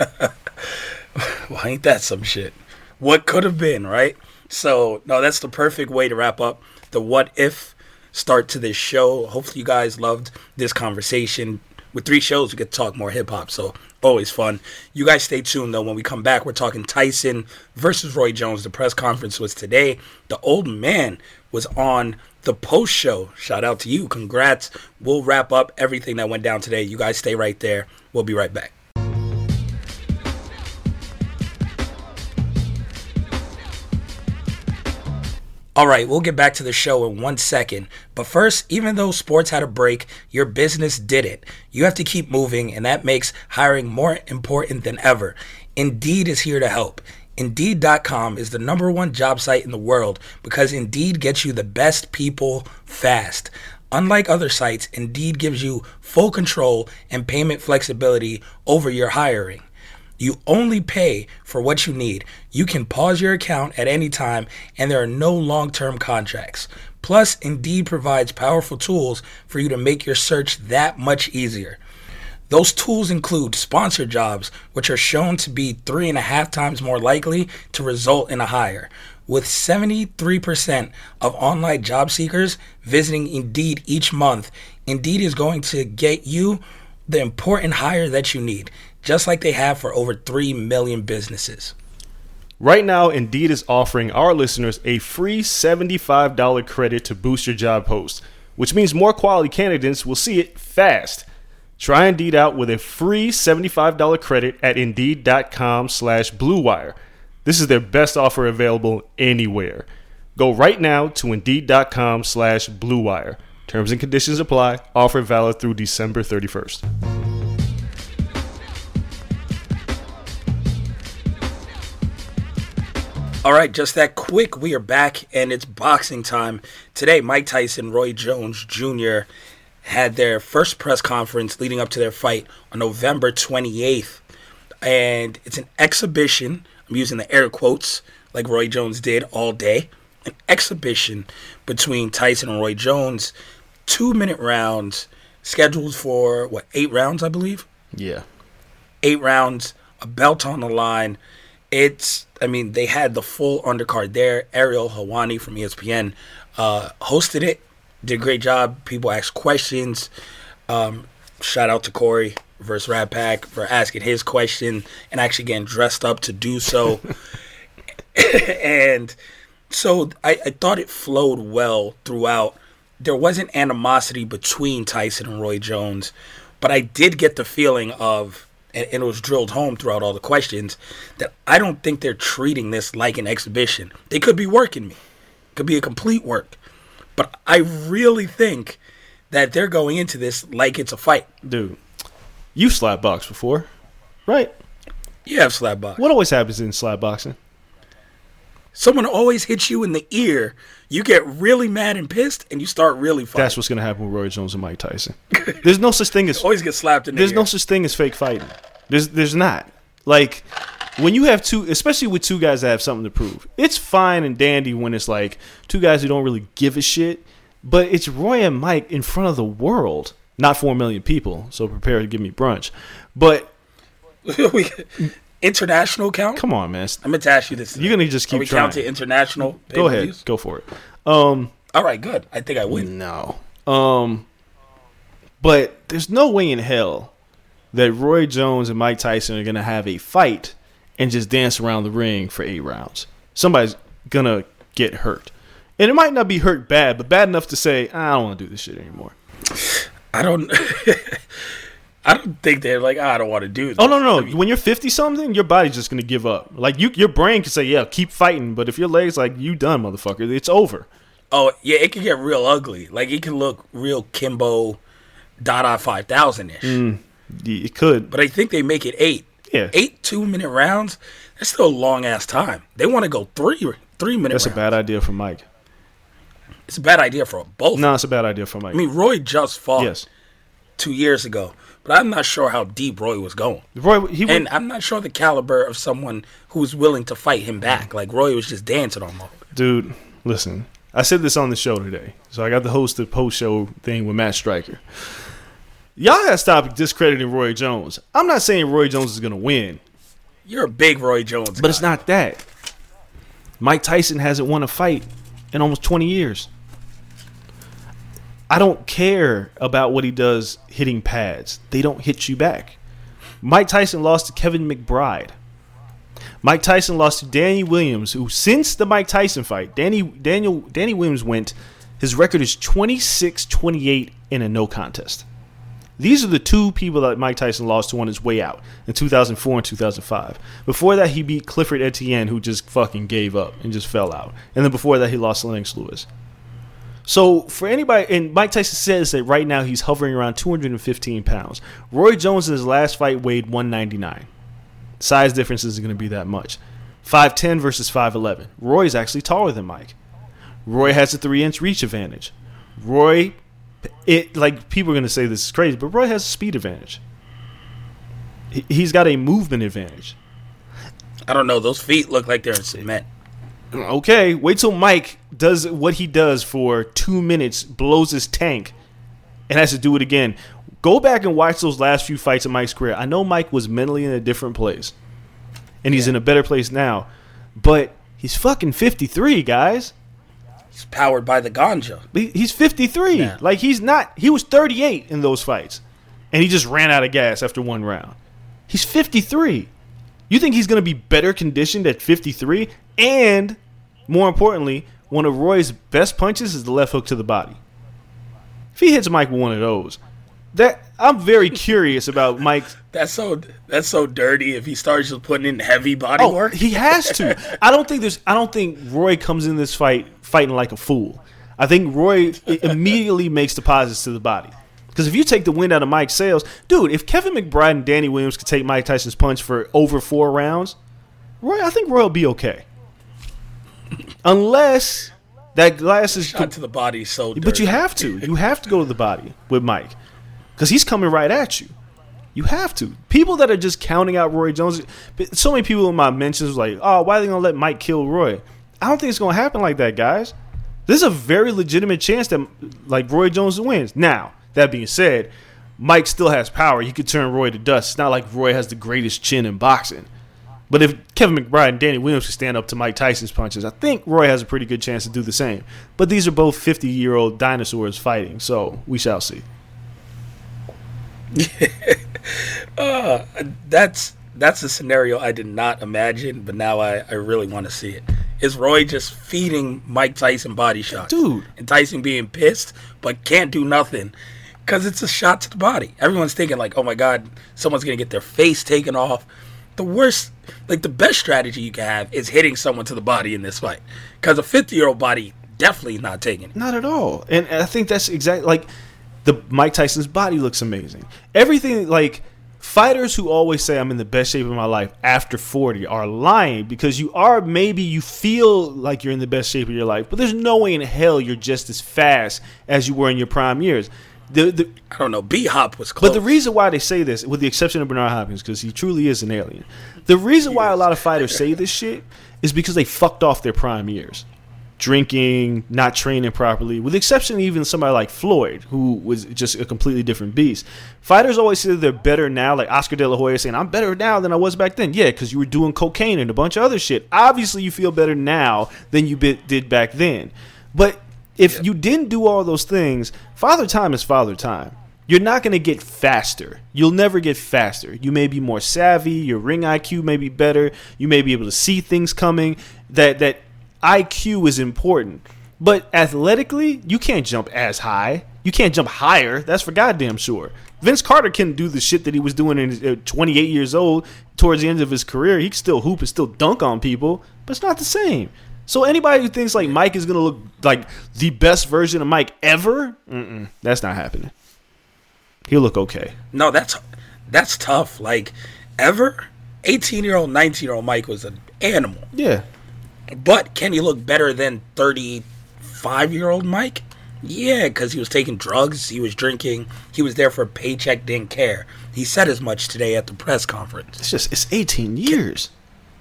Well, ain't that some shit? What could have been, right? So, no, that's the perfect way to wrap up the what if start to this show. Hopefully you guys loved this conversation. With three shows, we get to talk more hip-hop, so always fun. You guys stay tuned, though. When we come back, we're talking Tyson versus Roy Jones. The press conference was today. The old man was on the post show. Shout out to you. Congrats. We'll wrap up everything that went down today. You guys stay right there. We'll be right back. All right, we'll get back to the show in one second. But first, even though sports had a break, your business didn't. You have to keep moving, and that makes hiring more important than ever. Indeed is here to help. Indeed dot com is the number one job site in the world because Indeed gets you the best people fast. Unlike other sites, Indeed gives you full control and payment flexibility over your hiring. You only pay for what you need. You can pause your account at any time, and there are no long-term contracts. Plus, Indeed provides powerful tools for you to make your search that much easier. Those tools include sponsored jobs, which are shown to be three and a half times more likely to result in a hire. With seventy-three percent of online job seekers visiting Indeed each month, Indeed is going to get you the important hire that you need, just like they have for over three million businesses. Right now, Indeed is offering our listeners a free seventy-five dollars credit to boost your job post, which means more quality candidates will see it fast. Try Indeed out with a free seventy-five dollars credit at Indeed.com slash Blue Wire. This is their best offer available anywhere. Go right now to Indeed.com slash Blue Wire. Terms and conditions apply. Offer valid through December thirty-first. All right, just that quick, we are back, and it's boxing time. Today, Mike Tyson, Roy Jones Junior had their first press conference leading up to their fight on November twenty-eighth. And it's an exhibition. I'm using the air quotes like Roy Jones did all day. An exhibition between Tyson and Roy Jones. Two-minute rounds scheduled for, what, eight rounds, I believe? Yeah. Eight rounds, a belt on the line. It's, I mean, they had the full undercard there. Ariel Helwani from E S P N uh, hosted it. Did a great job. People asked questions. Um, shout out to Corey versus Rat Pack for asking his question and actually getting dressed up to do so. And so I, I thought it flowed well throughout. There wasn't animosity between Tyson and Roy Jones, but I did get the feeling of, and it was drilled home throughout all the questions, that I don't think they're treating this like an exhibition. They could be working me. It could be a complete work. But I really think that they're going into this like it's a fight. Dude, you've slap boxed before, right? You have slap box. What always happens in slap boxing? Someone always hits you in the ear. You get really mad and pissed, and you start really fighting. That's what's going to happen with Roy Jones and Mike Tyson. There's no such thing as always get slapped in the There's ear. no such thing as fake fighting. There's there's not. Like, when you have two, especially with two guys that have something to prove, it's fine and dandy when it's like two guys who don't really give a shit, but it's Roy and Mike in front of the world, not four million people, so prepare to give me brunch. But international count? Come on, man. I'm going to ask you this. You're going to just keep Are we trying. counting international Go ahead. Go for it. Um, All right, good. I think I win. No. Um, but there's no way in hell that Roy Jones and Mike Tyson are going to have a fight and just dance around the ring for eight rounds. Somebody's going to get hurt. And it might not be hurt bad, but bad enough to say, I don't want to do this shit anymore. I don't I don't think they're like, oh, I don't want to do this. Oh, no, no. I mean, when you're fifty-something, your body's just going to give up. Like, you, your brain can say, yeah, keep fighting. But if your leg's like, you done, motherfucker, it's over. Oh, yeah, it can get real ugly. Like, it can look real Kimbo Dada five thousand-ish. Mm, it could. But I think they make it eight. Yeah. Eight two-minute rounds, that's still a long-ass time. They want to go three three-minute rounds. That's a bad idea for Mike. It's a bad idea for both. No, it's a bad idea for Mike. I mean, Roy just fought yes. two years ago, but I'm not sure how deep Roy was going. Roy, he would, and I'm not sure the caliber of someone who's willing to fight him back. Like, Roy was just dancing on him. Dude, listen. I said this on the show today. So I got the host of the post-show thing with Matt Stryker. Y'all got to stop discrediting Roy Jones. I'm not saying Roy Jones is going to win. You're a big Roy Jones guy. But it's not that. Mike Tyson hasn't won a fight in almost twenty years. I don't care about what he does hitting pads. They don't hit you back. Mike Tyson lost to Kevin McBride. Mike Tyson lost to Danny Williams, who since the Mike Tyson fight, Danny Daniel Danny Williams went, his record is twenty-six twenty-eight in a no contest. These are the two people that Mike Tyson lost to on his way out in two thousand four and two thousand five. Before that, he beat Clifford Etienne, who just fucking gave up and just fell out. And then before that, he lost to Lennox Lewis. So for anybody, and Mike Tyson says that right now he's hovering around two hundred fifteen pounds. Roy Jones in his last fight weighed one ninety-nine. Size difference isn't going to be that much. five ten versus five eleven. Roy's actually taller than Mike. Roy has a three-inch reach advantage. Roy, it like people are going to say this is crazy, but Roy has a speed advantage. He, he's got a movement advantage. I don't know. Those feet look like they're in cement. Okay, wait till Mike does what he does for two minutes, blows his tank, and has to do it again. Go back and watch those last few fights of Mike's career. I know Mike was mentally in a different place, and he's yeah. in a better place now, but he's fucking fifty-three, guys. He's powered by the ganja. He's fifty-three. Yeah. Like, he's not – he was thirty-eight in those fights. and he just ran out of gas after one round. He's fifty-three. You think he's going to be better conditioned at fifty-three? And, more importantly, one of Roy's best punches is the left hook to the body. If he hits Mike with one of those, that I'm very curious about Mike. That's so that's so dirty if he starts just putting in heavy body oh, work. He has to. I don't think there's I don't think Roy comes in this fight fighting like a fool. I think Roy immediately makes deposits to the body. Because if you take the wind out of Mike's sails, dude, if Kevin McBride and Danny Williams could take Mike Tyson's punch for over four rounds, Roy, I think Roy will be okay. Unless that glass is shot to the body is so dirty. But you have to. You have to go to the body with Mike. Because he's coming right at you. You have to. People that are just counting out Roy Jones, so many people in my mentions were like, oh, why are they going to let Mike kill Roy? I don't think it's going to happen like that, guys. This is a very legitimate chance that like Roy Jones wins. Now, that being said, Mike still has power. He could turn Roy to dust. It's not like Roy has the greatest chin in boxing. But if Kevin McBride and Danny Williams can stand up to Mike Tyson's punches, I think Roy has a pretty good chance to do the same. But these are both fifty-year-old dinosaurs fighting, so we shall see. uh, that's that's a scenario I did not imagine, but now I, I really want to see it. Is Roy just feeding Mike Tyson body shots? Dude. And Tyson being pissed, but can't do nothing because it's a shot to the body. Everyone's thinking like, oh my God, someone's going to get their face taken off. The worst, like the best strategy you can have is hitting someone to the body in this fight. Because a fifty-year-old body definitely not taking it. Not at all. And I think that's exactly, like, the Mike Tyson's body looks amazing. Everything, like, fighters who always say I'm in the best shape of my life after forty are lying, because you are, maybe you feel like you're in the best shape of your life, but there's no way in hell you're just as fast as you were in your prime years. The, the, I don't know. B-Hop was close. But the reason why they say this, with the exception of Bernard Hopkins, because he truly is an alien, the reason why a lot of fighters say this shit is because they fucked off their prime years. Drinking, not training properly, with the exception of even somebody like Floyd, who was just a completely different beast. Fighters always say they're better now, like Oscar De La Hoya saying, I'm better now than I was back then. Yeah, because you were doing cocaine and a bunch of other shit. Obviously, you feel better now than you did back then. But if yeah. you didn't do all those things, father time is father time. You're not going to get faster. You'll never get faster. You may be more savvy. Your ring I Q may be better. You may be able to see things coming. That that I Q is important. But athletically, you can't jump as high. You can't jump higher. That's for goddamn sure. Vince Carter can do the shit that he was doing at twenty-eight years old towards the end of his career. He can still hoop and still dunk on people, but it's not the same. So anybody who thinks like Mike is going to look like the best version of Mike ever, mm-mm, that's not happening. He'll look okay. No, that's that's tough. Like, ever, eighteen-year-old, nineteen-year-old Mike was an animal. Yeah. But can he look better than thirty-five-year-old Mike? Yeah, because he was taking drugs, he was drinking, he was there for a paycheck, didn't care. He said as much today at the press conference. It's just, it's eighteen years.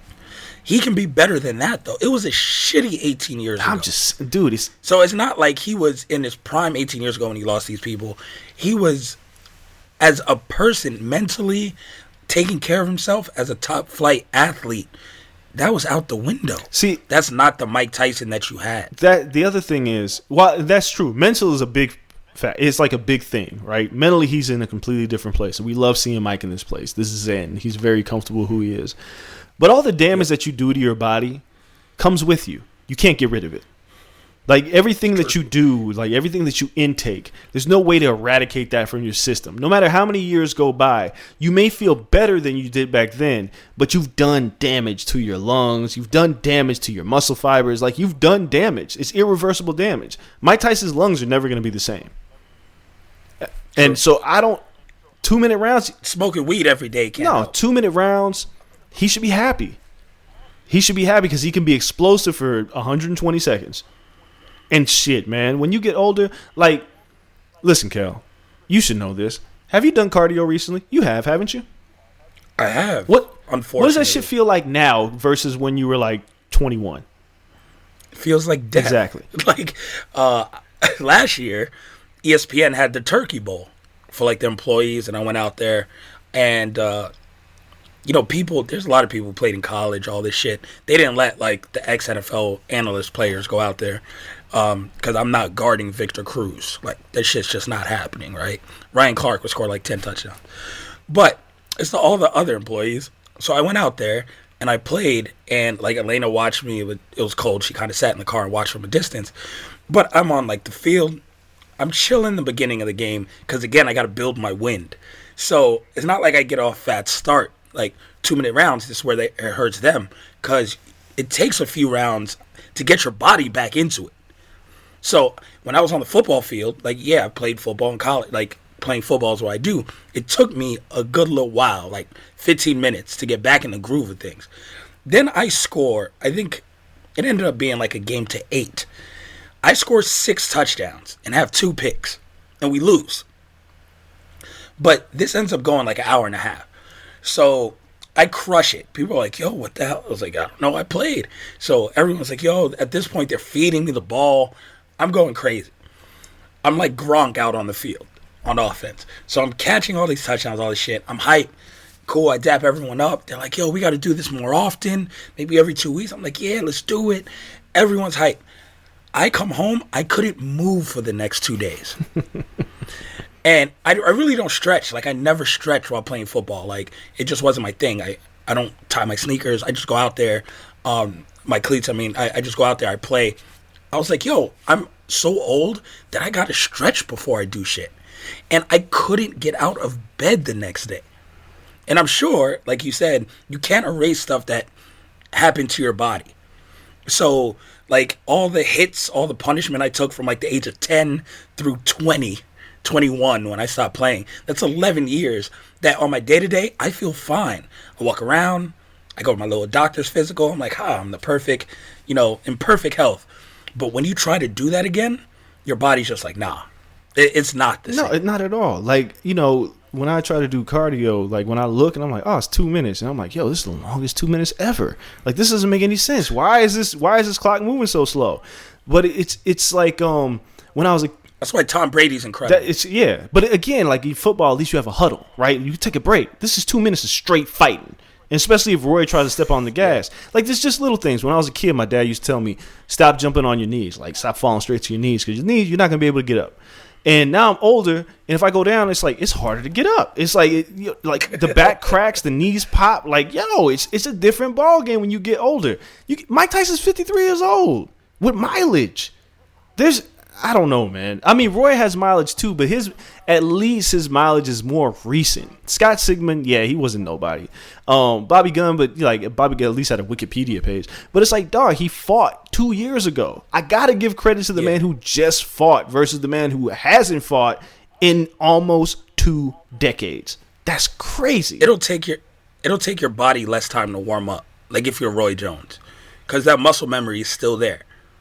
He can be better than that, though. It was a shitty eighteen years ago. I'm just, dude. It's, so it's not like he was in his prime eighteen years ago when he lost these people. He was, as a person, mentally taking care of himself as a top flight athlete. That was out the window. See, that's not the Mike Tyson that you had. That the other thing is, well, that's true. Mental is a big fact. It's like a big thing, right? Mentally, he's in a completely different place. We love seeing Mike in this place. This is Zen. He's very comfortable who he is. But all the damage that you do to your body comes with you. You can't get rid of it. Like, everything that you do, like everything that you intake, there's no way to eradicate that from your system. No matter how many years go by, you may feel better than you did back then, but you've done damage to your lungs. You've done damage to your muscle fibers. Like, you've done damage. It's irreversible damage. Mike Tyson's lungs are never going to be the same. And so I don't, two-minute rounds. Smoking weed every day can't No, help. two-minute rounds, he should be happy. He should be happy because he can be explosive for one hundred twenty seconds. And shit, man, when you get older, like, listen, Kel, you should know this. Have you done cardio recently? You have, haven't you? I have. What? Unfortunately. What does that shit feel like now versus when you were like twenty-one? It feels like death. Exactly. Like, uh, last year, E S P N had the Turkey Bowl for like the employees, and I went out there, and uh, you know, people. There's a lot of people who played in college, all this shit. They didn't let like the ex-N F L analyst players go out there. Um, because I'm not guarding Victor Cruz. Like, that shit's just not happening, right? Ryan Clark would score like ten touchdowns. But it's the, all the other employees. So I went out there and I played, and like Elena watched me. It was cold. She kind of sat in the car and watched from a distance. But I'm on like the field. I'm chilling the beginning of the game because, again, I got to build my wind. So it's not like I get off fat start, like two-minute rounds. This is where they, it hurts them because it takes a few rounds to get your body back into it. So when I was on the football field, like, yeah, I played football in college. Like, playing football is what I do. It took me a good little while, like fifteen minutes, to get back in the groove of things. Then I score, I think it ended up being like a game to eight. I score six touchdowns and have two picks, and we lose. But this ends up going like an hour and a half. So I crush it. People are like, yo, what the hell? I was like, I don't know, I played. So everyone's like, yo, at this point, they're feeding me the ball. I'm going crazy. I'm like Gronk out on the field on offense. So I'm catching all these touchdowns, all this shit. I'm hyped. Cool, I dap everyone up. They're like, yo, we got to do this more often, maybe every two weeks. I'm like, yeah, let's do it. Everyone's hyped. I come home, I couldn't move for the next two days. And I, I really don't stretch. Like, I never stretch while playing football. Like, it just wasn't my thing. I, I don't tie my sneakers. I just go out there. Um, my cleats, I mean, I, I just go out there. I play. I was like, yo, I'm so old that I got to stretch before I do shit. And I couldn't get out of bed the next day. And I'm sure, like you said, you can't erase stuff that happened to your body. So, like, all the hits, all the punishment I took from, like, the age of ten through twenty, twenty-one when I stopped playing, that's eleven years that on my day-to-day, I feel fine. I walk around. I go to my little doctor's physical. I'm like, ah, I'm the perfect, you know, in perfect health. But when you try to do that again, your body's just like, nah, it, it's not the no, same. No, not at all. Like, you know, when I try to do cardio, like when I look and I'm like, oh, it's two minutes. And I'm like, yo, this is the longest two minutes ever. Like, this doesn't make any sense. Why is this, why is this clock moving so slow? But it's, it's like, um, when I was a That's why Tom Brady's incredible. That it's yeah, but again, like in football, at least you have a huddle, right? You take a break. This is two minutes of straight fighting, and especially if Roy tries to step on the gas. Like, there's just little things. When I was a kid, my dad used to tell me, "Stop jumping on your knees. Like, stop falling straight to your knees because your knees, you're not gonna be able to get up." And now I'm older, and if I go down, it's like it's harder to get up. It's like it, you know, like the back cracks, the knees pop. Like, yo, it's it's a different ball game when you get older. You, Mike Tyson's fifty-three years old with mileage. There's I don't know, man. I mean, Roy has mileage too, but his at least his mileage is more recent. Scott Sigmund, yeah, he wasn't nobody. Um, Bobby Gunn, but like Bobby Gunn at least had a Wikipedia page. But it's like, dog, he fought two years ago. I gotta give credit to the yeah. man who just fought versus the man who hasn't fought in almost two decades. That's crazy. It'll take your it'll take your body less time to warm up. Like if you're Roy Jones, because that muscle memory is still there.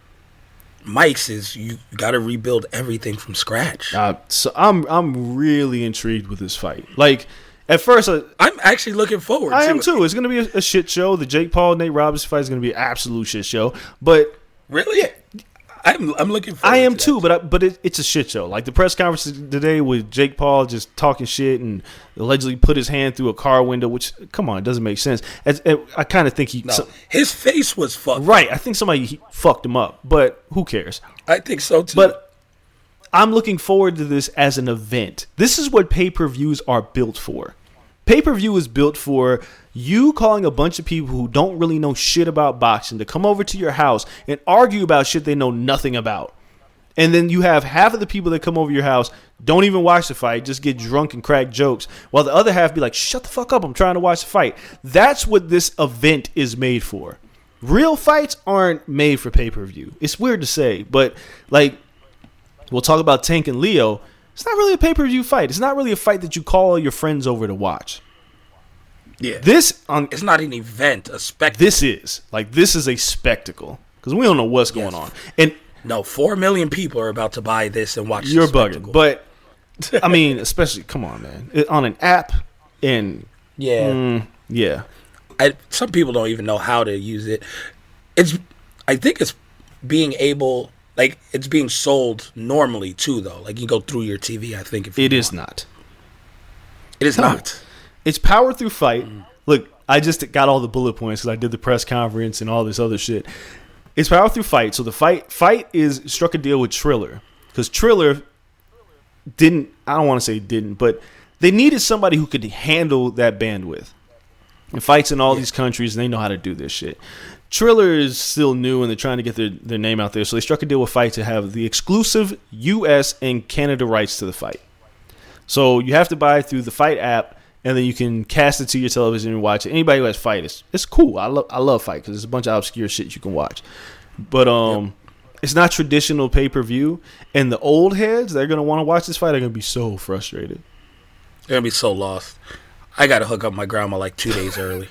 Mike's is you got to rebuild everything from scratch. Uh, so I'm I'm really intrigued with this fight. Like at first, uh, I'm actually looking forward. I to am it. too. It's gonna be a, a shit show. The Jake Paul Nate Robinson fight is gonna be an absolute shit show. But really, yeah, I'm I'm looking forward. I am to too. That. But I, but it, it's a shit show. Like the press conference today with Jake Paul just talking shit and allegedly put his hand through a car window. Which come on, it doesn't make sense. As, as, I kind of think he no, so, his face was fucked. Right. I think somebody he fucked him up. But who cares? I think so too. But I'm looking forward to this as an event. This is what pay-per-views are built for. Pay-per-view is built for you calling a bunch of people who don't really know shit about boxing to come over to your house and argue about shit they know nothing about. And then you have half of the people that come over your house don't even watch the fight, just get drunk and crack jokes, while the other half be like, shut the fuck up, I'm trying to watch the fight. That's what this event is made for. Real fights aren't made for pay-per-view. It's weird to say, but like we'll talk about Tank and Leo. It's not really a pay-per-view fight. It's not really a fight that you call your friends over to watch. Yeah, this on it's not an event, a spectacle. This is like this is a spectacle because we don't know what's going yes. on. And no, four million people are about to buy this and watch. You're this bugging, but I mean, especially come on, man, it, on an app and yeah, mm, yeah. I, some people don't even know how to use it. It's, I think it's being able, like it's being sold normally too, though. Like you go through your T V. I think if you it want. is not. It is no. not. It's power through fight. Mm. Look, I just got all the bullet points because I did the press conference and all this other shit. It's power through fight. So the fight fight is struck a deal with Triller because Triller didn't. I don't want to say didn't, but they needed somebody who could handle that bandwidth. And fights in all yeah. these countries, and they know how to do this shit. Triller is still new, and they're trying to get their, their name out there. So they struck a deal with Fight to have the exclusive U S and Canada rights to the fight. So you have to buy through the Fight app, and then you can cast it to your television and watch it. Anybody who has Fight, it's, it's cool. I love I love Fight because there's a bunch of obscure shit you can watch. But um, yep. it's not traditional pay-per-view, and the old heads that are going to want to watch this fight are going to be so frustrated. They're going to be so lost. I got to hook up my grandma like two days early.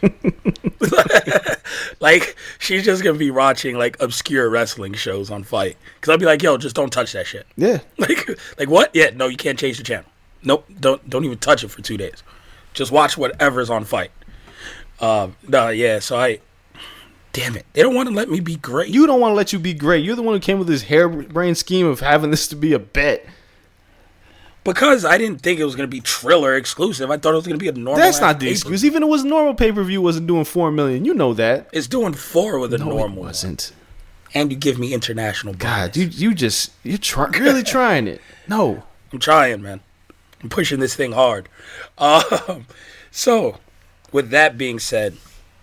Like, she's just going to be watching, like, obscure wrestling shows on Fight. Because I'll be like, yo, just don't touch that shit. Yeah. Like, like what? Yeah, no, you can't change the channel. Nope, don't don't even touch it for two days. Just watch whatever's on Fight. Um, no, yeah, so I... Damn it. They don't want to let me be great. You don't want to let you be great. You're the one who came with this harebrained scheme of having this to be a bet. Because I didn't think it was going to be Triller exclusive. I thought it was going to be a normal. That's not the excuse. Even if it was normal pay-per-view, wasn't doing four million. You know that. It's doing four with a no, normal. It wasn't. And you give me international bonus. God, you you just you're try, really trying it. No, I'm trying, man. I'm pushing this thing hard. Um, so, with that being said,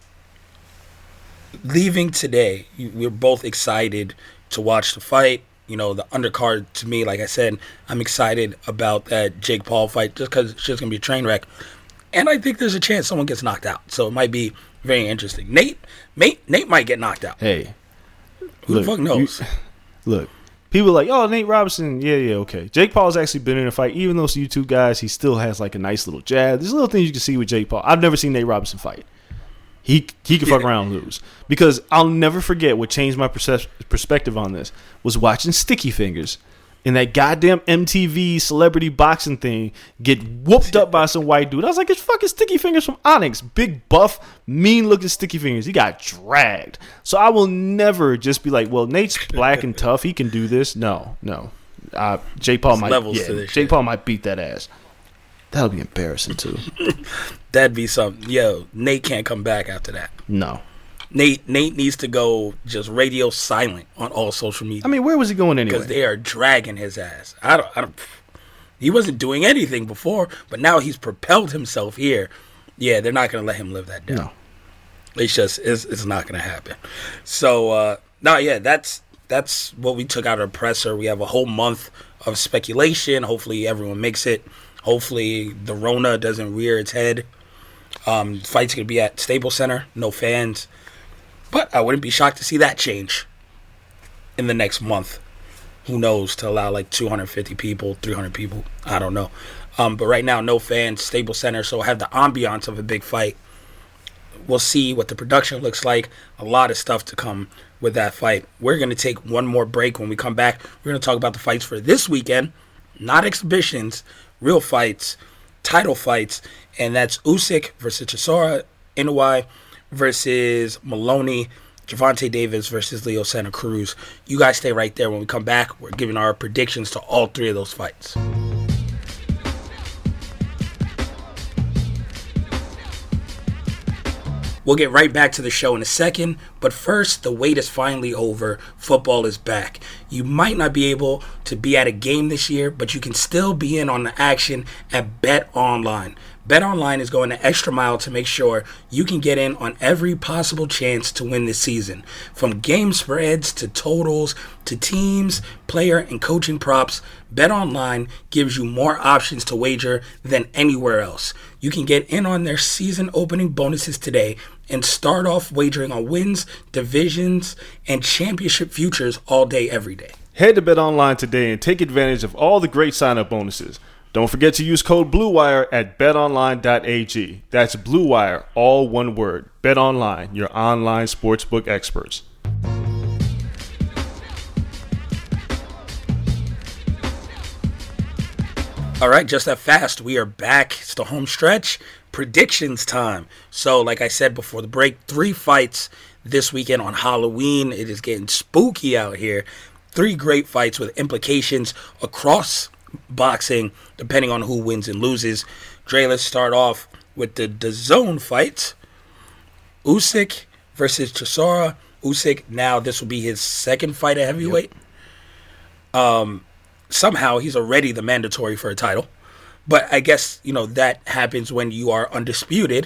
leaving today, we're both excited to watch the fight. You know, the undercard, to me, like I said, I'm excited about that Jake Paul fight just because it's just going to be a train wreck. And I think there's a chance someone gets knocked out. So it might be very interesting. Nate Nate, Nate might get knocked out. Hey. Who look, the fuck knows? You, look, people are like, oh, Nate Robinson. Yeah, yeah, okay. Jake Paul's actually been in a fight. Even those you two guys, he still has like a nice little jab. There's little things you can see with Jake Paul. I've never seen Nate Robinson fight. He he could fuck around and lose. Because I'll never forget what changed my perce- perspective on this was watching Sticky Fingers and that goddamn M T V celebrity boxing thing get whooped up by some white dude. I was like, it's fucking Sticky Fingers from Onyx. Big, buff, mean-looking Sticky Fingers. He got dragged. So I will never just be like, well, Nate's black and tough. He can do this. No, no. Uh, Jake Paul might yeah, Jake shit. Paul might beat that ass. That'll be embarrassing, too. That'd be something. Yo, Nate can't come back after that. No. Nate Nate needs to go just radio silent on all social media. I mean, where was he going anyway? Because they are dragging his ass. I don't, I don't. He wasn't doing anything before, but now he's propelled himself here. Yeah, they're not going to let him live that down. No. It's just, it's, it's not going to happen. So, uh, no, yeah, that's that's what we took out of the presser. We have a whole month of speculation. Hopefully everyone makes it. Hopefully the Rona doesn't rear its head. Um, fight's going to be at Staples Center. No fans. But I wouldn't be shocked to see that change in the next month. Who knows, to allow like two hundred fifty people, three hundred people. I don't know. Um, but right now, no fans, Staples Center. So have the ambiance of a big fight. We'll see what the production looks like. A lot of stuff to come with that fight. We're going to take one more break. When we come back, we're going to talk about the fights for this weekend. Not exhibitions, real fights, title fights. And that's Usyk versus Chisora Inoue versus Maloney, Gervonta Davis versus Leo Santa Cruz. You guys stay right there. When we come back, we're giving our predictions to all three of those fights. We'll get right back to the show in a second, but first, the wait is finally over. Football is back. You might not be able to be at a game this year, but you can still be in on the action at BetOnline. BetOnline is going the extra mile to make sure you can get in on every possible chance to win this season. From game spreads to totals to teams, player, and coaching props, BetOnline gives you more options to wager than anywhere else. You can get in on their season opening bonuses today and start off wagering on wins, divisions, and championship futures all day, every day. Head to BetOnline today and take advantage of all the great sign-up bonuses. Don't forget to use code BlueWire at bet online dot a g. That's BlueWire, all one word. BetOnline, your online sportsbook experts. All right, just that fast. We are back. It's the home stretch. Predictions time. So, like I said before the break, three fights this weekend on Halloween. It is getting spooky out here. Three great fights with implications across boxing, depending on who wins and loses. Dre, let's start off with the DAZN fight. Usyk versus Chisora Usyk, now this will be his second fight at heavyweight. Yep. Um, somehow he's already the mandatory for a title. But I guess, you know, that happens when you are undisputed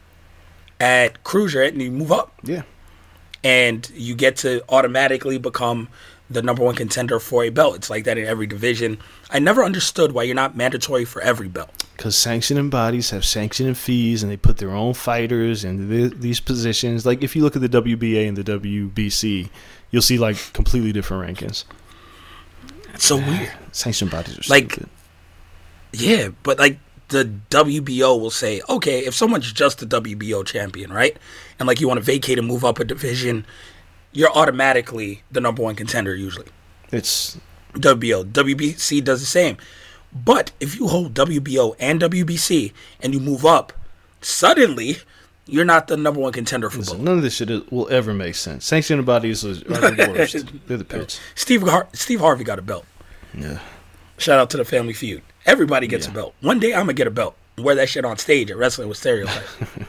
at cruiserweight and you move up. Yeah. And you get to automatically become the number one contender for a belt. It's like that in every division. I never understood why you're not mandatory for every belt. Because sanctioning bodies have sanctioning fees, and they put their own fighters in the, these positions. Like, if you look at the W B A and the W B C, you'll see, like, completely different rankings. It's so weird. Sanctioning bodies are like, stupid. Yeah, but, like, the W B O will say, okay, if someone's just a W B O champion, right? And, like, you want to vacate and move up a division, you're automatically the number one contender usually. It's W B O. W B C does the same. But if you hold W B O and W B C and you move up, suddenly you're not the number one contender for listen, both. none of this shit is, will ever make sense. Sanctioning bodies are the worst. They're the pitch. Steve Har- Steve Harvey got a belt. Yeah. Shout out to the Family Feud. Everybody gets yeah. a belt. One day I'm gonna get a belt. Wear that shit on stage at Wrestling with Stereotypes.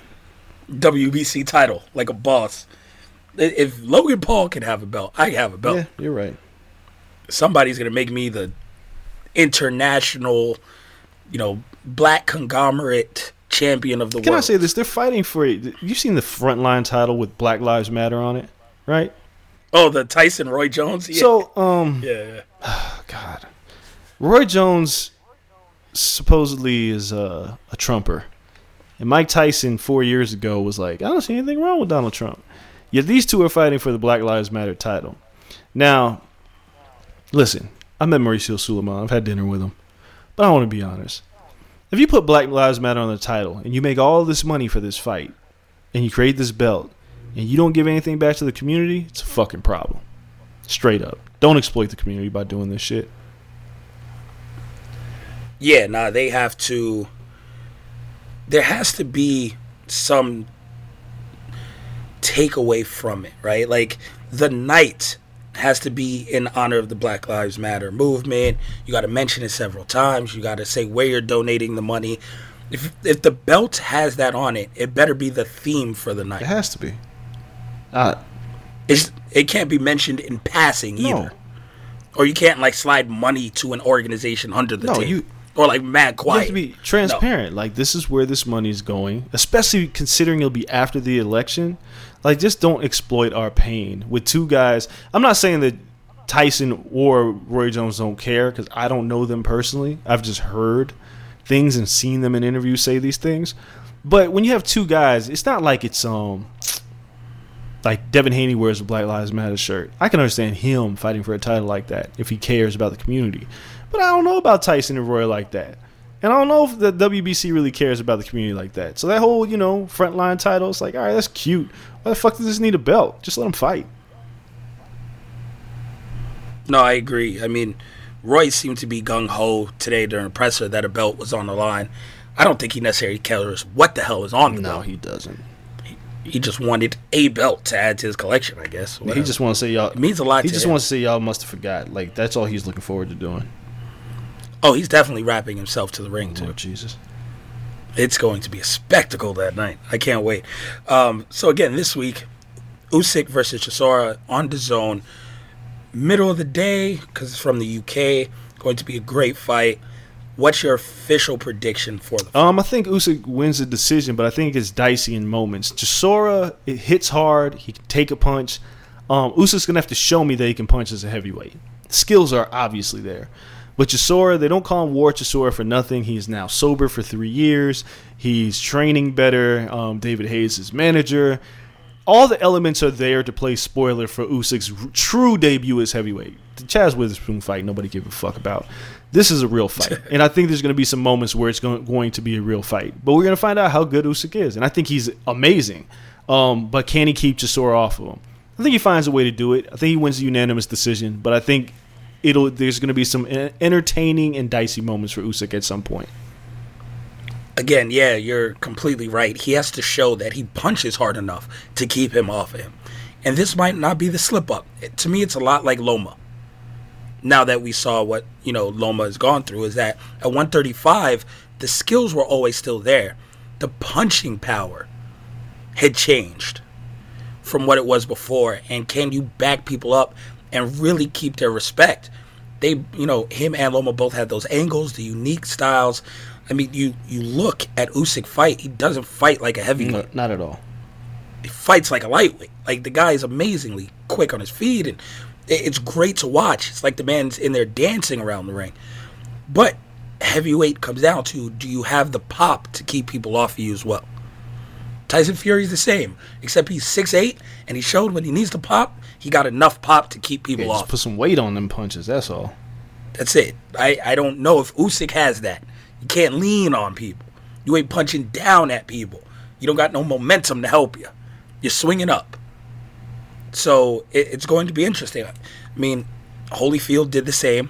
W B C title, like a boss. If Logan Paul can have a belt, I can have a belt. Yeah, you're right. Somebody's gonna make me the international, you know, black conglomerate champion of the Can world. I say this? They're fighting for it. You've seen the Frontline title with Black Lives Matter on it, right? Oh, the Tyson Roy Jones. Yeah. So, um, yeah. Oh, God, Roy Jones supposedly is a, a Trumper, and Mike Tyson four years ago was like, I don't see anything wrong with Donald Trump. Yet these two are fighting for the Black Lives Matter title. Now, listen, I met Mauricio Suleiman. I've had dinner with him. But I want to be honest. If you put Black Lives Matter on the title and you make all this money for this fight and you create this belt and you don't give anything back to the community, it's a fucking problem. Straight up. Don't exploit the community by doing this shit. Yeah, nah, they have to... There has to be some takeaway from it, right? Like, the night has to be in honor of the Black Lives Matter movement. You got to mention it several times. You got to say where you're donating the money. If if the belt has that on it, it better be the theme for the night. It has to be. Uh, it's, it can't be mentioned in passing no. either. Or you can't, like, slide money to an organization under the no, table. You, or, like, mad quiet. You have to be transparent. No. Like, this is where this money is going, especially considering it'll be after the election. Like, just don't exploit our pain with two guys. I'm not saying that Tyson or Roy Jones don't care, because I don't know them personally. I've just heard things and seen them in interviews say these things. But when you have two guys, it's not like it's um like Devin Haney wears a Black Lives Matter shirt. I can understand him fighting for a title like that if he cares about the community. But I don't know about Tyson and Roy like that. And I don't know if the W B C really cares about the community like that. So that whole, you know, frontline title, it's like, all right, that's cute. Why the fuck does this need a belt? Just let them fight. No, I agree. I mean, Roy seemed to be gung-ho today during the presser that a belt was on the line. I don't think he necessarily cares what the hell is on the no, belt. No, he doesn't. He, he just wanted a belt to add to his collection, I guess. Whatever. He just wants to say y'all. It means a lot He to just him. wants to say y'all must have forgot. Like, that's all he's looking forward to doing. Oh, he's definitely wrapping himself to the ring, too. Lord Jesus. It's going to be a spectacle that night. I can't wait. Um, so, again, this week, Usyk versus Chisora on D A Z N. Middle of the day, because it's from the U K. Going to be a great fight. What's your official prediction for the fight? Um, I think Usyk wins the decision, but I think it's dicey in moments. Chisora, it hits hard. He can take a punch. Um, Usyk's going to have to show me that he can punch as a heavyweight. Skills are obviously there. But Chisora, they don't call him War Chisora for nothing. He's now sober for three years. He's training better. Um, David Hayes is manager. All the elements are there to play spoiler for Usyk's r- true debut as heavyweight. The Chaz Witherspoon fight, nobody gives a fuck about. This is a real fight. And I think there's going to be some moments where it's going, going to be a real fight. But we're going to find out how good Usyk is. And I think he's amazing. Um, but can he keep Chisora off of him? I think he finds a way to do it. I think he wins the unanimous decision. But I think it'll there's going to be some entertaining and dicey moments for Usyk at some point. Again, yeah, you're completely right. He has to show that he punches hard enough to keep him off of him. And this might not be the slip-up. It, to me, it's a lot like Loma. Now that we saw what, you know, Loma has gone through, is that at one thirty-five, the skills were always still there. The punching power had changed. from what it was before? And can you back people up and really keep their respect? They, you know, him and Loma both had those angles, the unique styles. I mean, you, you look at Usyk fight, he doesn't fight like a heavyweight. No, not at all. He fights like a lightweight. Like, the guy is amazingly quick on his feet, and it's great to watch. It's like the man's in there dancing around the ring. But heavyweight comes down to, do you have the pop to keep people off of you as well? Tyson Fury's the same, except he's six eight, and he showed when he needs to pop, he got enough pop to keep people Yeah, off. just put some weight on them punches, that's all. That's it. I, I don't know if Usyk has that. You can't lean on people. You ain't punching down at people. You don't got no momentum to help you. You're swinging up. So it, it's going to be interesting. I mean, Holyfield did the same.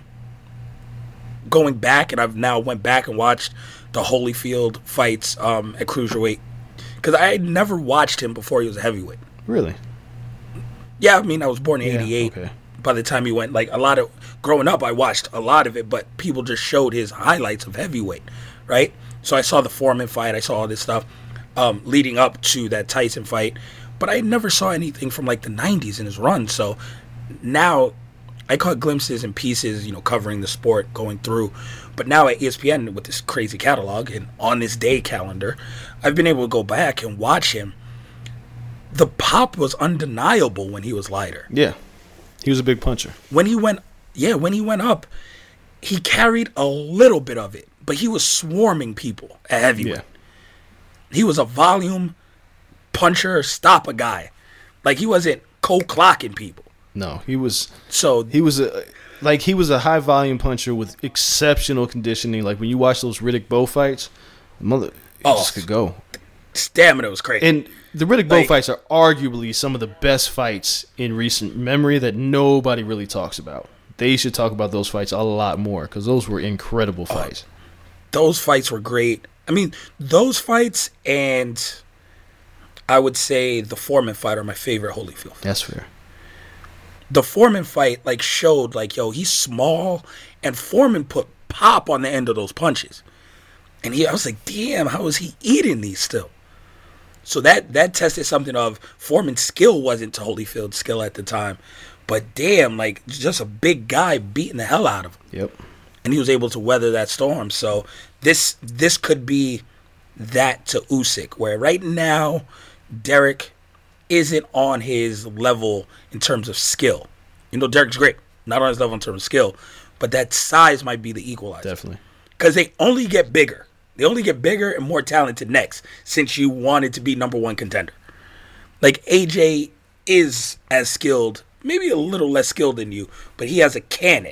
Going back, and I've now went back and watched the Holyfield fights um, at cruiserweight, because I had never watched him before he was a heavyweight. Really? Yeah, I mean, I was born in Yeah, eighty-eight. okay. By the time he went, like, a lot of, growing up, I watched a lot of it, but people just showed his highlights of heavyweight, right? So I saw the Foreman fight, I saw all this stuff um, leading up to that Tyson fight, but I never saw anything from, like, the nineties in his run. So now I caught glimpses and pieces, you know, covering the sport, going through. But now at E S P N, with this crazy catalog and on this day calendar, I've been able to go back and watch him. The pop was undeniable when he was lighter. Yeah. He was a big puncher. When he went, yeah, when he went up, he carried a little bit of it, but he was swarming people at heavyweight. Yeah. He was a volume puncher, stop a guy. Like, he wasn't cold clocking people. No, he was. So He was a like he was a high volume puncher with exceptional conditioning. Like when you watch those Riddick Bowe fights, mother, it Oh. just could go. stamina was crazy. And the Riddick Bowe Like- fights are arguably some of the best fights in recent memory that nobody really talks about. They should talk about those fights a lot more because those were incredible fights. Those fights were great. I mean, those fights and I would say the Foreman fight are my favorite Holyfield fights. That's fair. The Foreman fight, like, showed, like, yo, he's small, and Foreman put pop on the end of those punches. And he, I was like, damn, how is he eating these still? So that that tested something of Foreman's skill wasn't to Holyfield's skill at the time. But damn, like, just a big guy beating the hell out of him. Yep. And he was able to weather that storm. So this this could be that to Usyk, where right now Derek isn't on his level in terms of skill. You know, Derek's great, not on his level in terms of skill, but that size might be the equalizer. Definitely. Because they only get bigger. They only get bigger and more talented next, since you wanted to be number one contender. Like, A J is as skilled, maybe a little less skilled than you, but he has a cannon.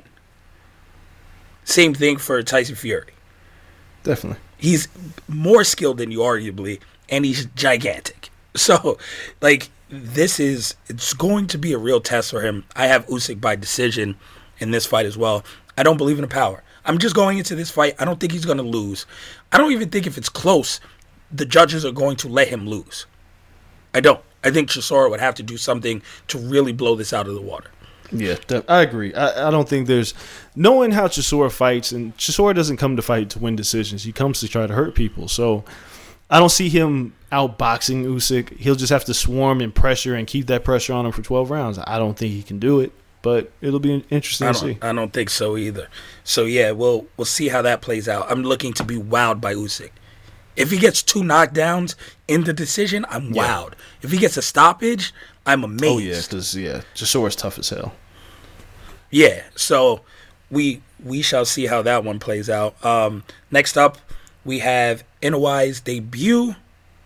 Same thing for Tyson Fury. Definitely. He's more skilled than you, arguably, and he's gigantic. So, like, this is, it's going to be a real test for him. I have Usyk by decision in this fight as well. I don't believe in the power. I'm just going into this fight. I don't think he's going to lose. I don't even think if it's close, the judges are going to let him lose. I don't. I think Chisora would have to do something to really blow this out of the water. Yeah, def- I agree. I, I don't think there's knowing how Chisora fights, and Chisora doesn't come to fight to win decisions. He comes to try to hurt people. So I don't see him outboxing Usyk. He'll just have to swarm and pressure and keep that pressure on him for twelve rounds. I don't think he can do it, but it'll be interesting I to don't, see. I don't think so either. So yeah, we'll we'll see how that plays out. I'm looking to be wowed by Usyk. If he gets two knockdowns in the decision, I'm Yeah. wowed. If he gets a stoppage, I'm amazed. Oh yeah, because yeah, Chisora's tough as hell. Yeah, so we we shall see how that one plays out. Um, next up, we have Inouye's debut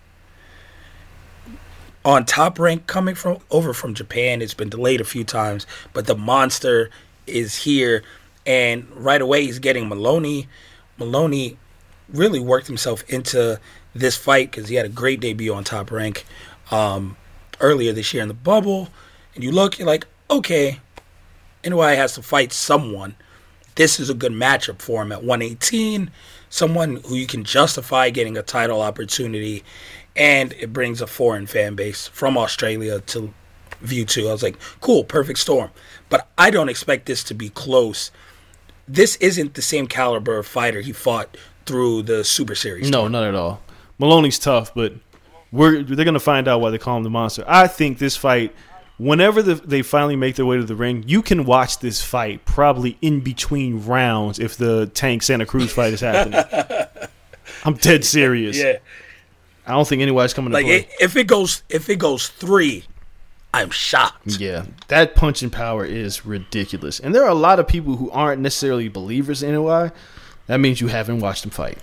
on Top Rank, coming from over from Japan. It's been delayed a few times, but the monster is here, and right away he's getting Maloney. Maloney really worked himself into this fight because he had a great debut on Top Rank um, earlier this year in the bubble. And you look, you're like, okay, Inoue has to fight someone. This is a good matchup for him at one eighteen. Someone who you can justify getting a title opportunity, and it brings a foreign fan base from Australia to view too. I was like, cool, perfect storm. But I don't expect this to be close. This isn't the same caliber of fighter he fought through the Super Series. No, not at all. Maloney's tough, but we're they're gonna find out why they call him the Monster. I think this fight, whenever the, they finally make their way to the ring, you can watch this fight probably in between rounds if the Tank Santa Cruz fight is happening. I'm dead serious. Yeah. I don't think anybody's coming to like play. It, if it goes if it goes three, I'm shocked. Yeah, that punching power is ridiculous, and there are a lot of people who aren't necessarily believers in N Y. That means you haven't watched him fight.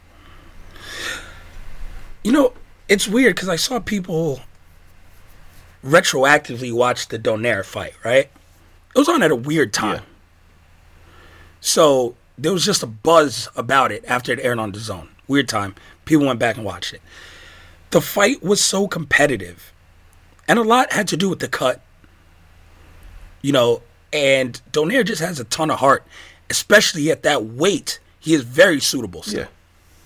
You know, it's weird because I saw people retroactively watch the Donaire fight. Right, it was on at a weird time, yeah. So there was just a buzz about it after it aired on DAZN. Weird time. People went back and watched it. The fight was so competitive. And a lot had to do with the cut. You know, and Donaire just has a ton of heart. Especially at that weight. He is very suitable still. Yeah.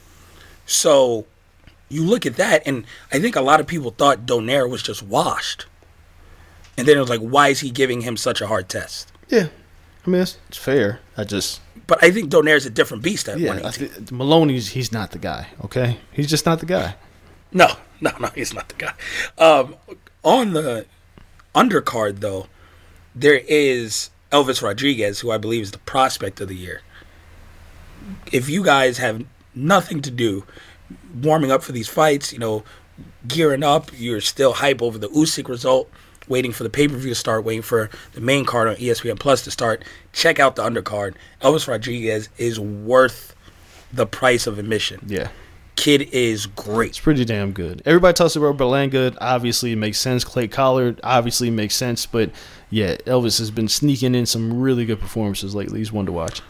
So, you look at that, and I think a lot of people thought Donaire was just washed. And then it was like, why is he giving him such a hard test? Yeah. I mean, it's, it's fair. I just... But I think Donaire's a different beast at yeah, one eighteen. Th- Maloney's, he's not the guy, okay? He's just not the guy. No, no, no, he's not the guy. Um... On the undercard, though, there is Elvis Rodriguez, who I believe is the prospect of the year. If you guys have nothing to do warming up for these fights, you know, gearing up, you're still hype over the Usyk result, waiting for the pay-per-view to start, waiting for the main card on E S P N Plus to start, check out the undercard. Elvis Rodriguez is worth the price of admission. Yeah. Kid is great. It's pretty damn good. Everybody talks about Berlanga. Obviously, it makes sense. Clay Collard obviously makes sense. But, yeah, Elvis has been sneaking in some really good performances lately. He's one to watch.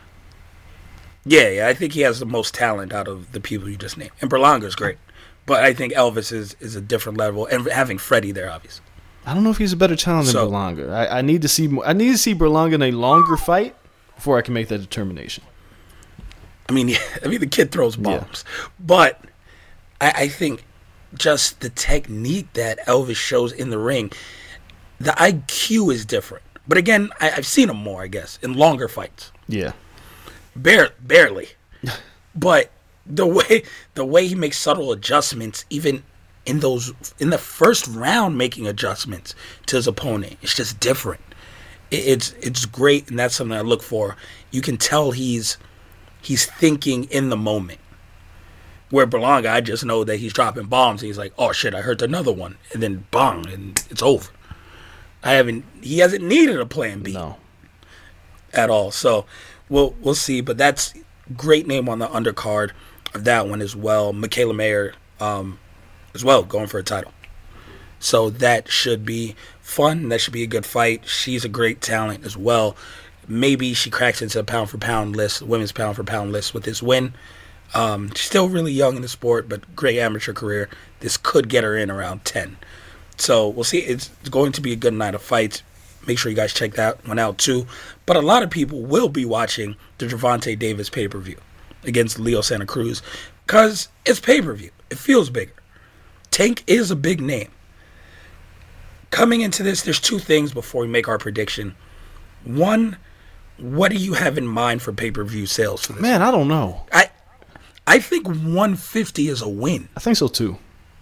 Yeah, yeah. I think he has the most talent out of the people you just named. And Berlanga's great. But I think Elvis is, is a different level. And having Freddie there, obviously. I don't know if he's a better talent than so, Berlanga. I, I need to see I need to see Berlanga in a longer fight before I can make that determination. I mean, yeah, I mean, the kid throws bombs. Yeah. But I, I think just the technique that Elvis shows in the ring, the I Q is different. But again, I, I've seen him more, I guess, in longer fights. Yeah. Bare, barely. But the way the way he makes subtle adjustments, even in those in the first round making adjustments to his opponent, it's just different. It, it's it's great, and that's something I look for. You can tell he's He's thinking in the moment. Where Berlanga, I just know that he's dropping bombs. And he's like, oh, shit, I heard another one. And then, bang, and it's over. I haven't, he hasn't needed a plan B. No. At all. So, we'll we'll see. But that's great name on the undercard of that one as well. Michaela Mayer um, as well, going for a title. So, that should be fun. That should be a good fight. She's a great talent as well. Maybe she cracks into a pound-for-pound list, women's pound-for-pound list with this win. Um, she's still really young in the sport, but great amateur career. This could get her in around ten. So we'll see. It's going to be a good night of fights. Make sure you guys check that one out too. But a lot of people will be watching the Gervonta Davis pay-per-view against Leo Santa Cruz because it's pay-per-view. It feels bigger. Tank is a big name. Coming into this, there's two things before we make our prediction. One, what do you have in mind for pay-per-view sales for this? Man, I don't know. I I think one fifty is a win. I think so, too.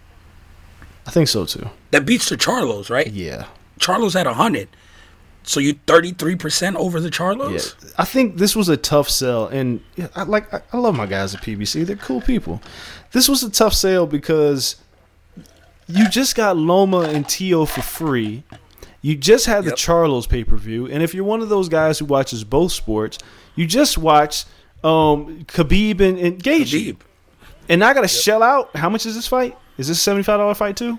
I think so, too. That beats the Charlos, right? Yeah. Charlos had one hundred. So you thirty-three percent over the Charlos? Yeah. I think this was a tough sell. And yeah, I like I, I love my guys at P B C. They're cool people. This was a tough sale because you just got Loma and Tio for free. You just had the yep. Charlos pay-per-view, and if you're one of those guys who watches both sports, you just watched um, Khabib and, and Gaethje. Khabib. And now I got to yep. shell out. How much is this fight? Is this a seventy-five dollars fight too?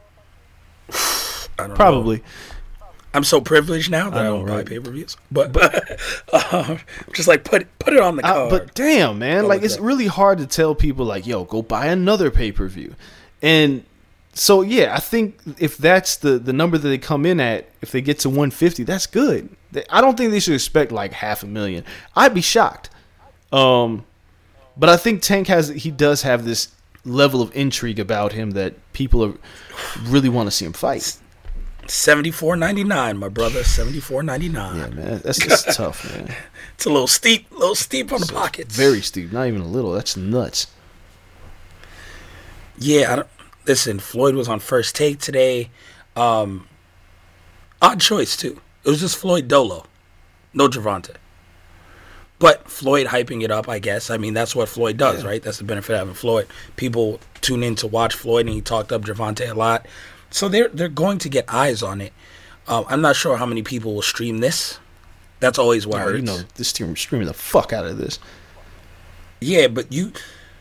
I don't Probably. know. I'm so privileged now that I, know, I don't right? buy pay-per-views. But, but uh, just like put put it on the card. Uh, but damn, man, like it's really hard to tell people like, yo, go buy another pay-per-view. And so, yeah, I think if that's the, the number that they come in at, if they get to one fifty, that's good. I don't think they should expect like half a million. I'd be shocked. Um, but I think Tank has he does have this level of intrigue about him that people are, really want to see him fight. seventy-four ninety-nine, my brother. seventy-four ninety-nine. Yeah, man, that's just tough, man. It's a little steep, a little steep on the pockets. Very steep, not even a little. That's nuts. Yeah, I don't. listen, Floyd was on First Take today. Um, odd choice, too. It was just Floyd Dolo. No Gervonta. But Floyd hyping it up, I guess. I mean, that's what Floyd does, yeah. right? That's the benefit of having Floyd. People tune in to watch Floyd, and he talked up Gervonta a lot. So they're they're going to get eyes on it. Um, I'm not sure how many people will stream this. That's always what oh, hurts. You know, this team streaming the fuck out of this. Yeah, but you...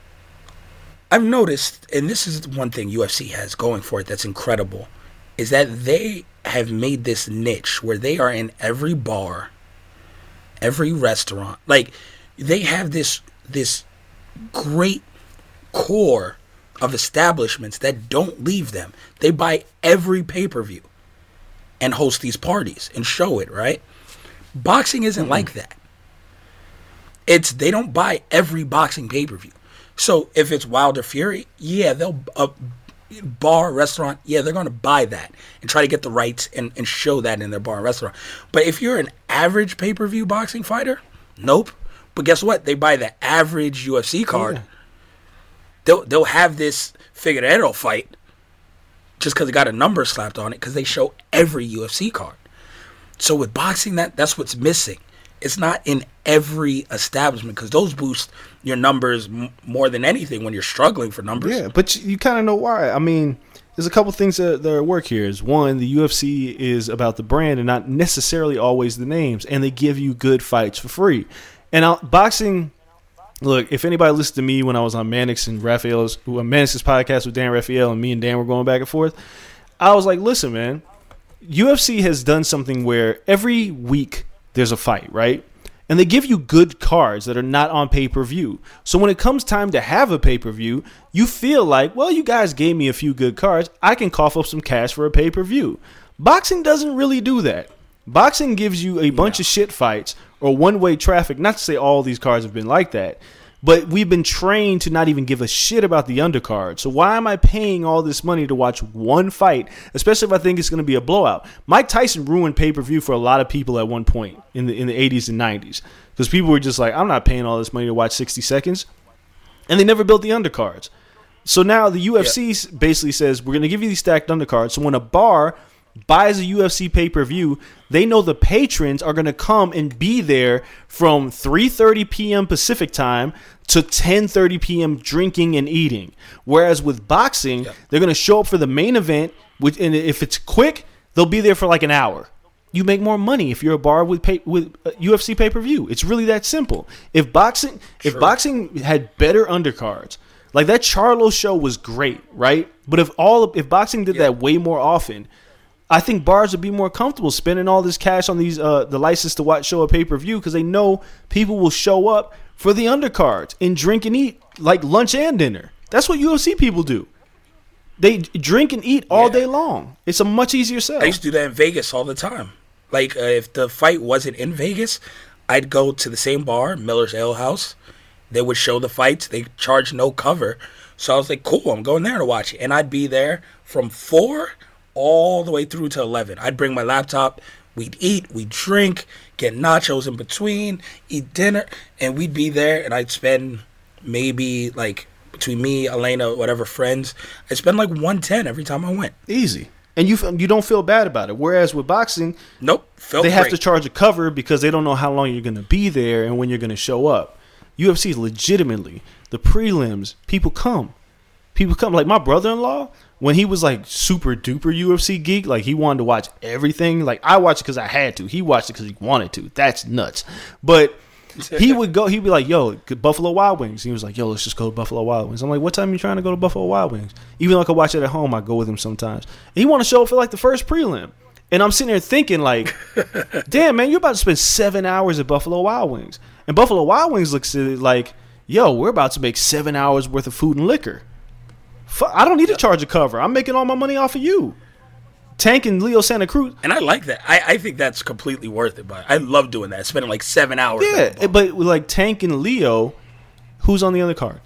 I've noticed, and this is one thing U F C has going for it that's incredible, is that they have made this niche where they are in every bar, every restaurant. Like, they have this this great core of establishments that don't leave them. They buy every pay-per-view and host these parties and show it, right? Boxing isn't mm-hmm. like that. It's they don't buy every boxing pay-per-view. So if it's Wilder Fury, yeah, they'll uh, bar, restaurant, yeah, they're going to buy that and try to get the rights and, and show that in their bar and restaurant. But if you're an average pay-per-view boxing fighter, nope. But guess what? They buy the average U F C card. Yeah. They'll they'll have this Figueiredo fight just because it got a number slapped on it because they show every U F C card. So with boxing, that that's what's missing. It's not in every establishment because those boost your numbers m- more than anything when you're struggling for numbers. Yeah, but you, you kind of know why. I mean, there's a couple things that, that are at work here. Is one, the U F C is about the brand and not necessarily always the names, and they give you good fights for free. And I'll, boxing, look, if anybody listened to me when I was on Mannix and Raphael's, Mannix's podcast with Dan Raphael, and me and Dan were going back and forth, I was like, listen, man, U F C has done something where every week there's a fight, right? And they give you good cards that are not on pay-per-view. So when it comes time to have a pay-per-view, you feel like, well, you guys gave me a few good cards. I can cough up some cash for a pay-per-view. Boxing doesn't really do that. Boxing gives you a bunch yeah. of shit fights or one-way traffic. Not to say all these cards have been like that, but we've been trained to not even give a shit about the undercard. So why am I paying all this money to watch one fight, especially if I think it's going to be a blowout? Mike Tyson ruined pay-per-view for a lot of people at one point in the in the eighties and nineties because people were just like, I'm not paying all this money to watch sixty seconds. And they never built the undercards. So now the U F C yeah. basically says, we're going to give you these stacked undercards. So when a bar buys a U F C pay-per-view, they know the patrons are going to come and be there from three thirty p.m. Pacific time to ten thirty p.m. drinking and eating. Whereas with boxing, yeah. they're going to show up for the main event, which, and if it's quick, they'll be there for like an hour. You make more money if you're a bar with pay, with U F C pay-per-view. It's really that simple. If boxing, True. if boxing had better undercards, like that Charlo show was great, right? But if all if boxing did yeah. that way more often, I think bars would be more comfortable spending all this cash on these uh, the license to watch show a pay-per-view because they know people will show up for the undercards and drink and eat like lunch and dinner. That's what U F C people do. They drink and eat all yeah. day long. It's a much easier sell. I used to do that in Vegas all the time. Like uh, if the fight wasn't in Vegas, I'd go to the same bar, Miller's Ale House. They would show the fights. They charge no cover. So I was like, cool, I'm going there to watch it. And I'd be there from four all the way through to eleven. I'd bring my laptop, we'd eat, we'd drink, get nachos in between, eat dinner, and we'd be there, and I'd spend maybe, like, between me, Elena, whatever, friends, I'd spend like one ten every time I went. Easy. And you you don't feel bad about it. Whereas with boxing, nope, felt they great. have to charge a cover because they don't know how long you're going to be there and when you're going to show up. U F C legitimately, the prelims, people come. People come. Like my brother-in-law, when he was like super duper U F C geek, like he wanted to watch everything. Like I watched it because I had to. He watched it because he wanted to. That's nuts. But he would go. He'd be like, "Yo, Buffalo Wild Wings." He was like, "Yo, let's just go to Buffalo Wild Wings." I'm like, "What time are you trying to go to Buffalo Wild Wings?" Even though I could watch it at home, I go with him sometimes. And he want to show up for like the first prelim, and I'm sitting there thinking like, "Damn, man, you're about to spend seven hours at Buffalo Wild Wings." And Buffalo Wild Wings looks at it like, "Yo, we're about to make seven hours worth of food and liquor. I don't need to charge a cover. I'm making all my money off of you." Tank and Leo Santa Cruz. And I like that. I, I think that's completely worth it. But I love doing that. Spending like seven hours. Yeah, but with like Tank and Leo, who's on the other card?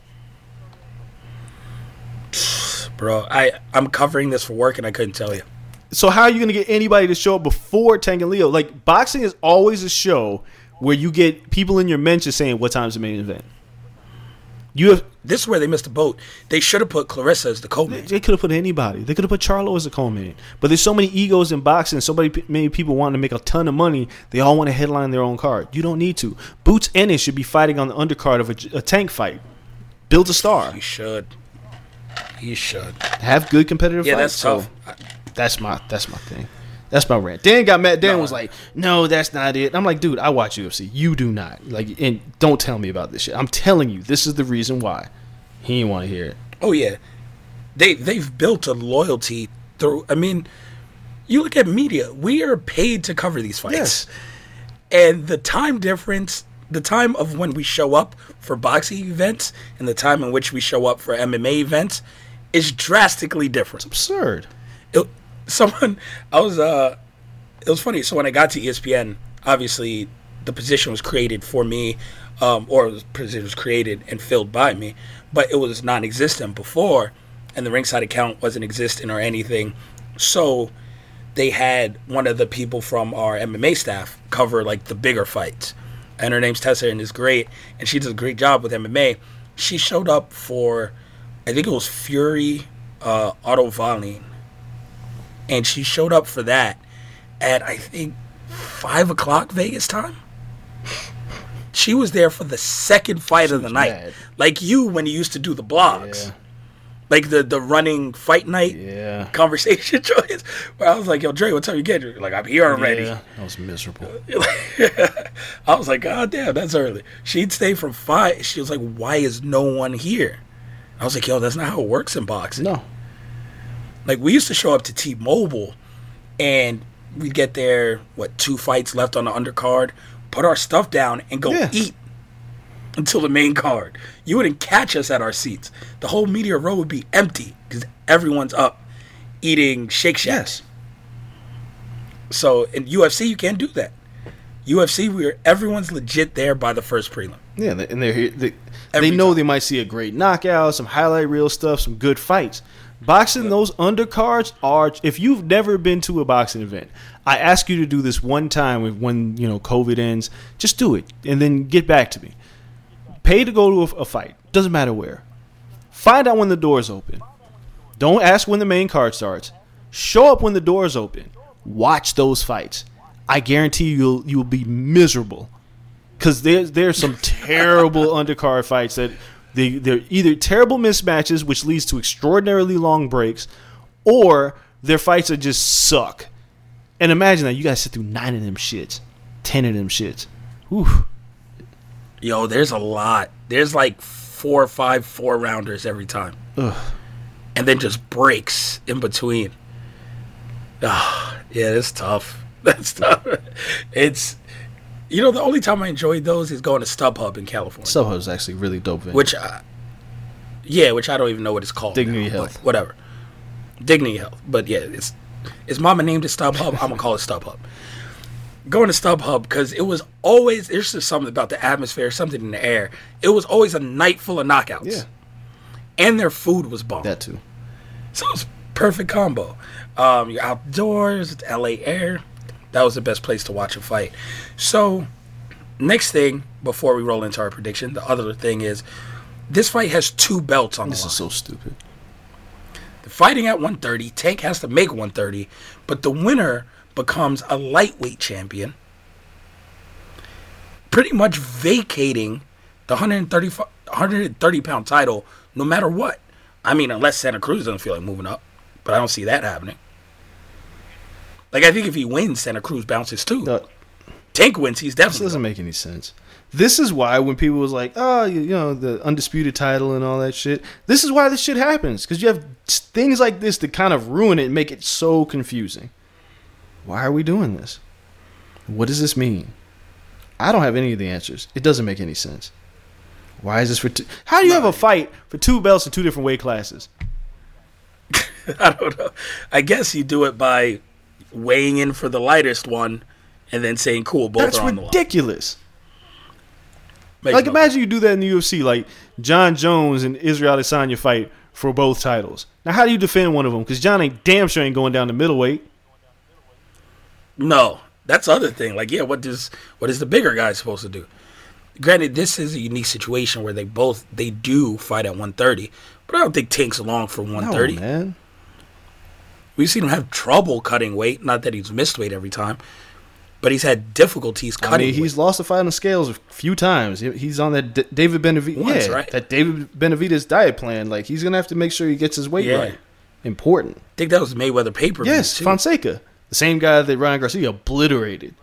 Bro, I, I'm covering this for work and I couldn't tell you. So how are you going to get anybody to show up before Tank and Leo? Like, boxing is always a show where you get people in your mentions saying, what time's the main event? You have this is where they missed the boat. They should have put Clarissa as the co-main. They could have put anybody. They could have put Charlo as a co-main. But there's so many egos in boxing, so many, many people wanting to make a ton of money, they all want to headline their own card. You don't need to. Boots Ennis should be fighting on the undercard of a, a tank fight. Build a star. He should. He should. Have good competitive yeah, fights. Yeah, that's so tough. That's my that's my thing. That's my rant. Dan got mad. Dan no. was like, no, that's not it. I'm like, dude, I watch U F C. You do not. Like, and don't tell me about this shit. I'm telling you, this is the reason why. He didn't want to hear it. Oh, yeah. They, they've built a loyalty through, I mean, you look at media. We are paid to cover these fights. Yes. And the time difference, the time of when we show up for boxing events and the time in which we show up for M M A events is drastically different. It's absurd. It, Someone, I was, uh, it was funny. So when I got to E S P N, obviously the position was created for me, um, or the position was created and filled by me, but it was non-existent before, and the ringside account wasn't existent or anything. So they had one of the people from our M M A staff cover like the bigger fights, and her name's Tessa and is great, and she does a great job with M M A. She showed up for, I think it was Fury, uh, Otto Wallin. And she showed up for that at, I think, five o'clock Vegas time. She was there for the second fight she of the night. Mad. Like you when you used to do the blogs. Yeah. Like the, the running fight night yeah. conversation choice. Where I was like, yo, Dre, what time you get? You're like, I'm here already. Yeah, that was miserable. I was like, God damn, that's early. She'd stay from five. She was like, why is no one here? I was like, yo, that's not how it works in boxing. No. Like, we used to show up to T-Mobile, and we'd get there, what, two fights left on the undercard, put our stuff down, and go yeah. eat until the main card. You wouldn't catch us at our seats. The whole media row would be empty because everyone's up eating Shake Shacks. Yes. So, in U F C, you can't do that. U F C, we're everyone's legit there by the first prelim. Yeah, and they're here. They, they know time. They might see a great knockout, some highlight reel stuff, some good fights. Boxing, those undercards are, if you've never been to a boxing event, I ask you to do this one time when, you know, COVID ends. Just do it and then get back to me. Pay to go to a, a fight. Doesn't matter where. Find out when the doors open. Don't ask when the main card starts. Show up when the doors open. Watch those fights. I guarantee you you'll, you'll be miserable because there's, there's some terrible undercard fights that – They, they're either terrible mismatches, which leads to extraordinarily long breaks, or their fights are just suck. And imagine that. You got to sit through nine of them shits. Ten of them shits. Whew. Yo, there's a lot. There's like four or five four-rounders every time. Ugh. And then just breaks in between. Oh, yeah, that's tough. That's tough. It's... You know, the only time I enjoyed those is going to StubHub in California. StubHub is actually really dope venue. Which, uh, yeah, which I don't even know what it's called. Dignity now, Health. Whatever. Dignity Health. But yeah, it's it's mama named it StubHub. I'm going to call it StubHub. Going to StubHub because it was always, there's just something about the atmosphere, something in the air. It was always a night full of knockouts. Yeah. And their food was bomb. That too. So it was perfect combo. Um, you're outdoors, it's L A air. That was the best place to watch a fight. So, next thing, before we roll into our prediction, the other thing is, this fight has two belts on the line. This is so stupid. They're fighting at one thirty. Tank has to make one thirty. But the winner becomes a lightweight champion, pretty much vacating the one thirty pound title no matter what. I mean, unless Santa Cruz doesn't feel like moving up. But I don't see that happening. Like, I think if he wins, Santa Cruz bounces too. No, Tank wins, he's definitely. This doesn't make any sense. This is why when people was like, oh, you, you know, the undisputed title and all that shit, this is why this shit happens. Because you have things like this to kind of ruin it and make it so confusing. Why are we doing this? What does this mean? I don't have any of the answers. It doesn't make any sense. Why is this for two? How do you have a fight for two belts in two different weight classes? I don't know. I guess you do it by weighing in for the lightest one and then saying, cool, both That's are on the line. That's ridiculous. Makes like, no imagine sense. you do that in the U F C, like John Jones and Israel Adesanya fight for both titles. Now, how do you defend one of them? Because John ain't damn sure ain't going down to middleweight. No, that's the other thing. Like, yeah, what does what is the bigger guy supposed to do? Granted, this is a unique situation where they both they do fight at one thirty, but I don't think Tank's long for one thirty. No, man. We've seen him have trouble cutting weight. Not that he's missed weight every time, but he's had difficulties cutting. I mean, he's weight. lost the fight on the scales a few times. He's on that D- David Benavidez, Once, yeah, right? that David Benavidez diet plan. Like, he's gonna have to make sure he gets his weight Yeah. right. Important. I think that was Mayweather pay per view. Yes, too. Fonseca, the same guy that Ryan Garcia obliterated.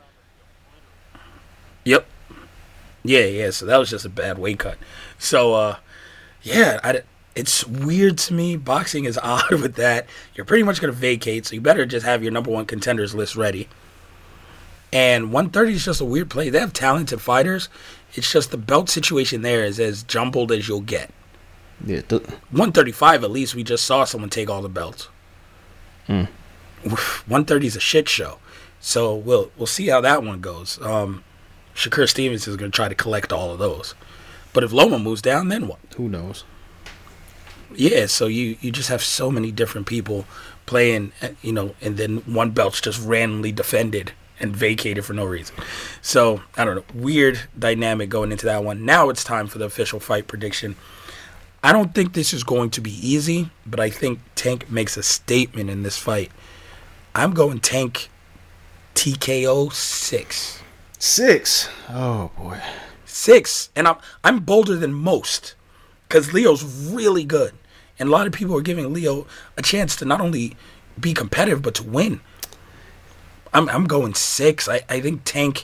Yep. Yeah, yeah. So that was just a bad weight cut. So, uh, yeah, I, it's weird to me. Boxing is odd with that. You're pretty much going to vacate, so you better just have your number one contenders list ready. And one thirty is just a weird play. They have talented fighters. It's just the belt situation there is as jumbled as you'll get. Yeah, th- one thirty-five, at least, we just saw someone take all the belts. Mm. one thirty is a shit show. So we'll we'll see how that one goes. Um, Shakur Stevens is going to try to collect all of those. But if Loma moves down, then what? who knows? Yeah, so you, you just have so many different people playing, you know, and then one belt's just randomly defended and vacated for no reason. So, I don't know, weird dynamic going into that one. Now it's time for the official fight prediction. I don't think this is going to be easy, but I think Tank makes a statement in this fight. I'm going Tank T K O six. Six. Oh boy. Six. And I'm I'm bolder than most because Leo's really good. And a lot of people are giving Leo a chance to not only be competitive, but to win. I'm I'm going six. I, I think Tank...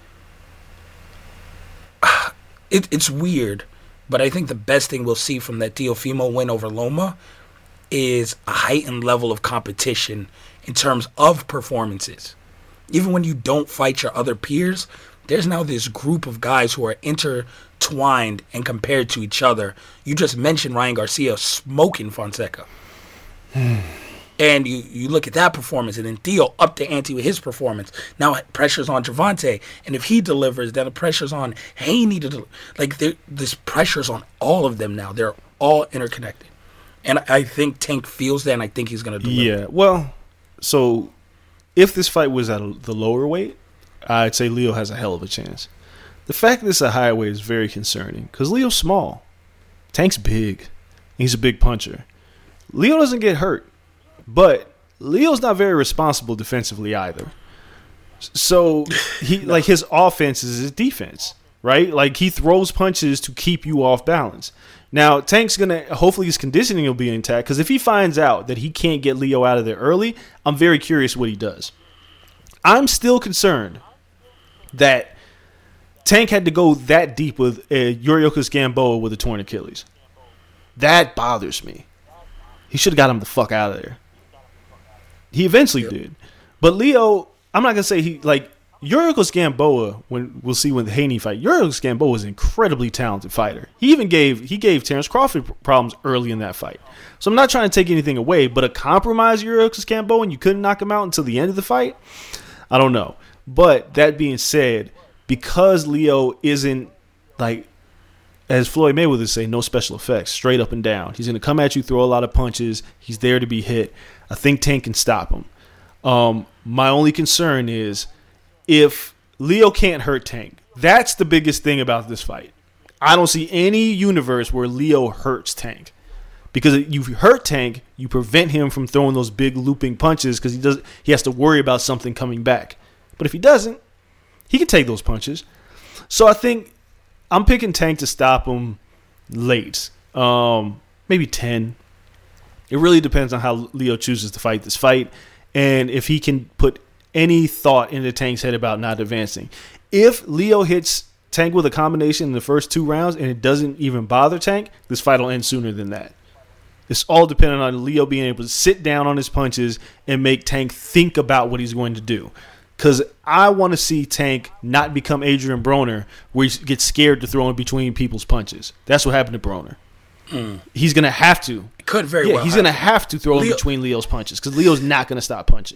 It, it's weird, but I think the best thing we'll see from that Teofimo win over Loma is a heightened level of competition in terms of performances. Even when you don't fight your other peers, there's now this group of guys who are intertwined and compared to each other. You just mentioned Ryan Garcia smoking Fonseca. And you, you look at that performance, and then Theo up the ante with his performance. Now pressure's on Gervonta, and if he delivers, then the pressure's on Haney to del- like there- this pressure's on all of them now. They're all interconnected, and I think Tank feels that, and I think he's going to deliver. Yeah. Well, so if this fight was at the lower weight, I'd say Leo has a hell of a chance. The fact that it's a higher weight is very concerning because Leo's small. Tank's big. He's a big puncher. Leo doesn't get hurt, but Leo's not very responsible defensively either. So he no. like his offense is his defense, right? Like he throws punches to keep you off balance. Now Tank's gonna hopefully his conditioning will be intact because if he finds out that he can't get Leo out of there early, I'm very curious what he does. I'm still concerned that Tank had to go that deep with uh, Yuriorkis Gamboa with a torn Achilles. That bothers me. He should have got him the fuck out of there. He eventually yep. did. But Leo, I'm not going to say he, like, Yuriorkis Gamboa, when we'll see when the Haney fight, Yuriorkis Gamboa is an incredibly talented fighter. He even gave, he gave Terrence Crawford problems early in that fight. So I'm not trying to take anything away, but a compromised Yuriorkis Gamboa and you couldn't knock him out until the end of the fight, I don't know. But that being said, because Leo isn't, like, as Floyd Mayweather would say, no special effects, straight up and down. He's going to come at you, throw a lot of punches. He's there to be hit. I think Tank can stop him. Um, my only concern is if Leo can't hurt Tank. That's the biggest thing about this fight. I don't see any universe where Leo hurts Tank. Because if you hurt Tank, you prevent him from throwing those big looping punches because he does he has to worry about something coming back. But if he doesn't, he can take those punches. So I think I'm picking Tank to stop him late. Um, maybe ten. It really depends on how Leo chooses to fight this fight and if he can put any thought into Tank's head about not advancing. If Leo hits Tank with a combination in the first two rounds and it doesn't even bother Tank, this fight will end sooner than that. It's all dependent on Leo being able to sit down on his punches and make Tank think about what he's going to do. Because I want to see Tank not become Adrian Broner where he gets scared to throw in between people's punches. That's what happened to Broner. Mm. He's going to have to. It could very yeah, well he's going to have to throw Leo, in between Leo's punches because Leo's not going to stop punches.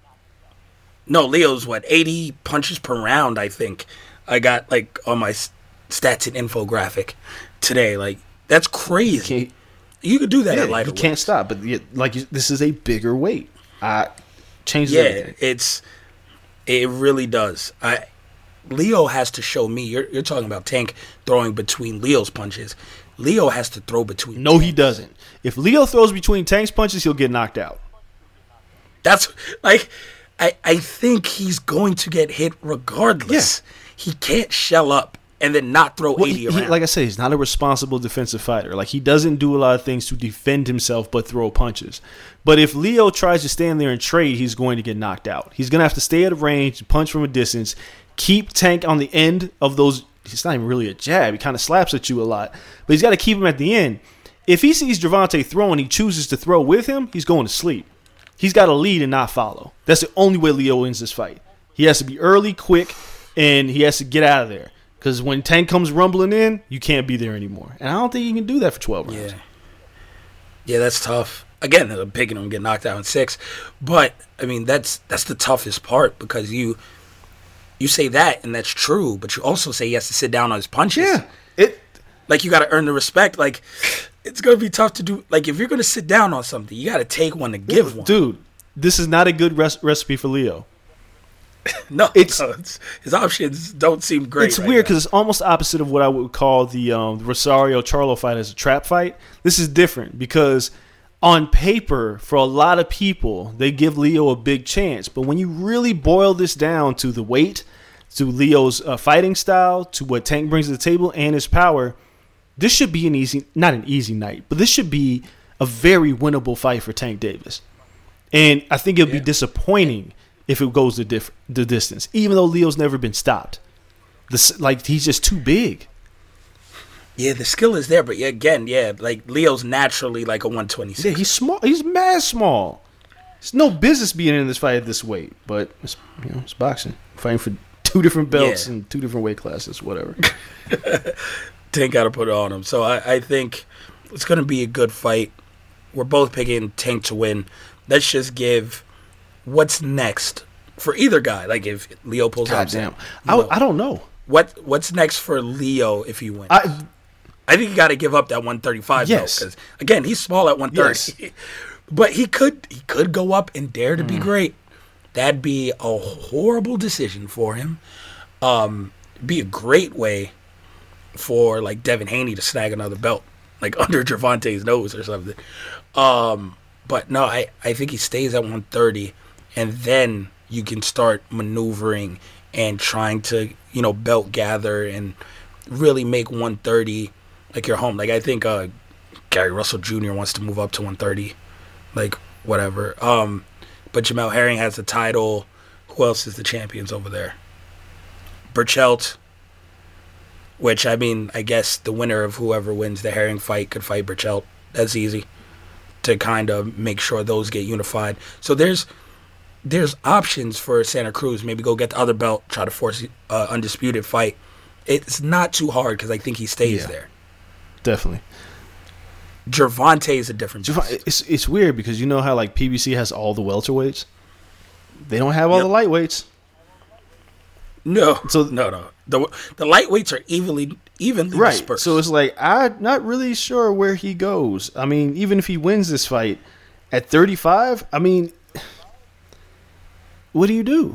No, Leo's, what, eighty punches per round, I think. I got, like, on my stats and infographic today. Like, that's crazy. You could do that yeah, at lighter You can't weights. stop, but like this is a bigger weight. I changes yeah, everything. it's... It really does. I, Leo has to show me. You're, you're talking about Tank throwing between Leo's punches. Leo has to throw between. No, Tank. He doesn't. If Leo throws between Tank's punches, he'll get knocked out. That's like, I I think he's going to get hit regardless. Yeah. He can't shell up and then not throw well, eighty he, around. He, like I said, he's not a responsible defensive fighter. Like, he doesn't do a lot of things to defend himself but throw punches. But if Leo tries to stand there and trade, he's going to get knocked out. He's going to have to stay at a range, punch from a distance, keep Tank on the end of those. It's not even really a jab. He kind of slaps at you a lot. But he's got to keep him at the end. If he sees Gervonta throw and he chooses to throw with him, he's going to sleep. He's got to lead and not follow. That's the only way Leo wins this fight. He has to be early, quick, and he has to get out of there. Because when Tank comes rumbling in, you can't be there anymore. And I don't think you can do that for twelve rounds. Yeah, yeah, that's tough. Again, I'm picking him get knocked out in six. But, I mean, that's that's the toughest part because you you say that, and that's true, but you also say he has to sit down on his punches. Yeah. It, like, you got to earn the respect. Like, it's going to be tough to do. Like, if you're going to sit down on something, you got to take one to give one. Dude, this is not a good res- recipe for Leo. No, it's, no, it's his options don't seem great. It's right weird because it's almost opposite of what I would call the um, Rosario Charlo fight as a trap fight. This is different because on paper, for a lot of people, they give Leo a big chance. But when you really boil this down to the weight, to Leo's uh, fighting style, to what Tank brings to the table, and his power, this should be an easy, not an easy night, but this should be a very winnable fight for Tank Davis. And I think it'll yeah. be disappointing if it goes the, diff- the distance, even though Leo's never been stopped. The, like, he's just too big. Yeah, the skill is there, but yeah, again, yeah, like Leo's naturally like a one twenty-six. Yeah, he's small. He's mad small. It's no business being in this fight at this weight, but it's, you know, it's boxing. Fighting for two different belts yeah. and two different weight classes, whatever. Tank got to put it on him. So I, I think it's going to be a good fight. We're both picking Tank to win. Let's just give what's next for either guy. Like if Leo pulls God out, damn, I, I don't know. What what's next for Leo if he wins? I, I think you got to give up that one thirty-five. Yes, because again, he's small at one thirty. Yes. But he could he could go up and dare to mm. be great. That'd be a horrible decision for him. Um, be a great way for like Devin Haney to snag another belt, like under Gervonta's nose or something. Um, but no, I, I think he stays at one thirty, and then you can start maneuvering and trying to, you know, belt gather and really make one thirty like your home. Like I think uh, Gary Russell Junior wants to move up to one thirty, like whatever. Um, but Jamel Herring has the title. Who else is the champions over there? Burchelt, which, I mean, I guess the winner of whoever wins the Herring fight could fight Burchelt. That's easy to kind of make sure those get unified. So there's there's options for Santa Cruz. Maybe go get the other belt, try to force uh, undisputed fight. It's not too hard because I think he stays yeah, there. Definitely. Gervonta is a different beast. It's it's weird because you know how like P B C has all the welterweights? They don't have all yep. the lightweights. No, so no, no. The the lightweights are evenly evenly right. dispersed. So it's like I'm not really sure where he goes. I mean, even if he wins this fight at thirty-five, I mean, what do you do?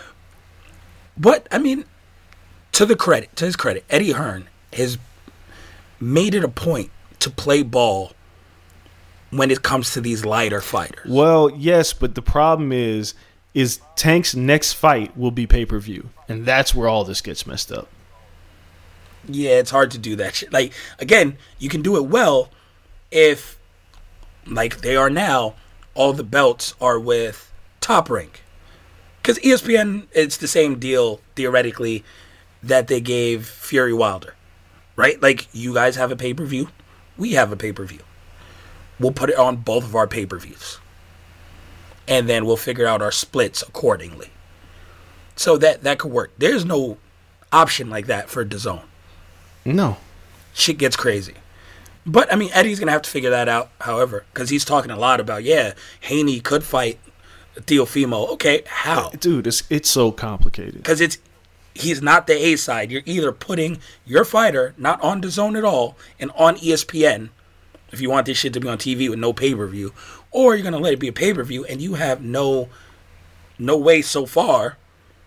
But I mean, to the credit, to his credit, Eddie Hearn has made it a point to play ball when it comes to these lighter fighters. Well, yes, but the problem is, is Tank's next fight will be pay-per-view, and that's where all this gets messed up. Yeah, it's hard to do that shit. Like, again, you can do it well if, like they are now, all the belts are with Top Rank. Because E S P N, it's the same deal, theoretically, that they gave Fury Wilder. Right? Like, you guys have a pay-per-view. We have a pay-per-view. We'll put it on both of our pay-per-views. And then we'll figure out our splits accordingly. So that, that could work. There's no option like that for DAZN. No. Shit gets crazy. But, I mean, Eddie's going to have to figure that out, however, because he's talking a lot about, yeah, Haney could fight Teofimo. Okay, how? Dude, it's it's so complicated. Because it's he's not the A side. You're either putting your fighter not on DAZN at all and on E S P N, if you want this shit to be on T V with no pay-per-view, or you're going to let it be a pay-per-view and you have no no way so far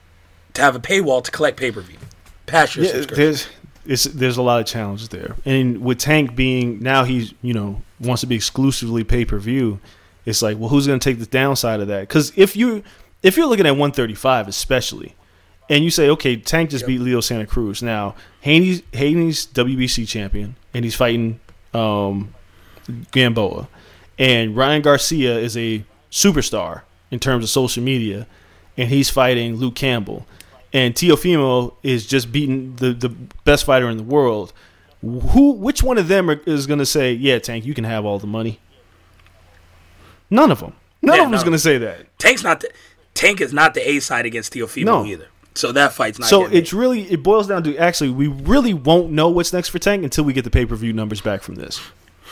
to have a paywall to collect pay-per-view. Past your yeah, subscription. There's, it's, there's a lot of challenges there. And with Tank being, now he's, you know, wants to be exclusively pay-per-view, it's like, well, who's going to take the downside of that? Because if, you, if you're looking at one thirty-five especially, and you say, okay, Tank just yep. beat Leo Santa Cruz. Now, Haney's, Haney's W B C champion, and he's fighting um, Gamboa. And Ryan Garcia is a superstar in terms of social media, and he's fighting Luke Campbell. And Teofimo is just beating the, the best fighter in the world. Who? Which one of them are, is going to say, yeah, Tank, you can have all the money? None of them. None yeah, of them is going to say that. Tank's not the, Tank is not the A side against Teofimo no. either. So that fight's not. So it's made. really it boils down to actually we really won't know what's next for Tank until we get the pay per view numbers back from this.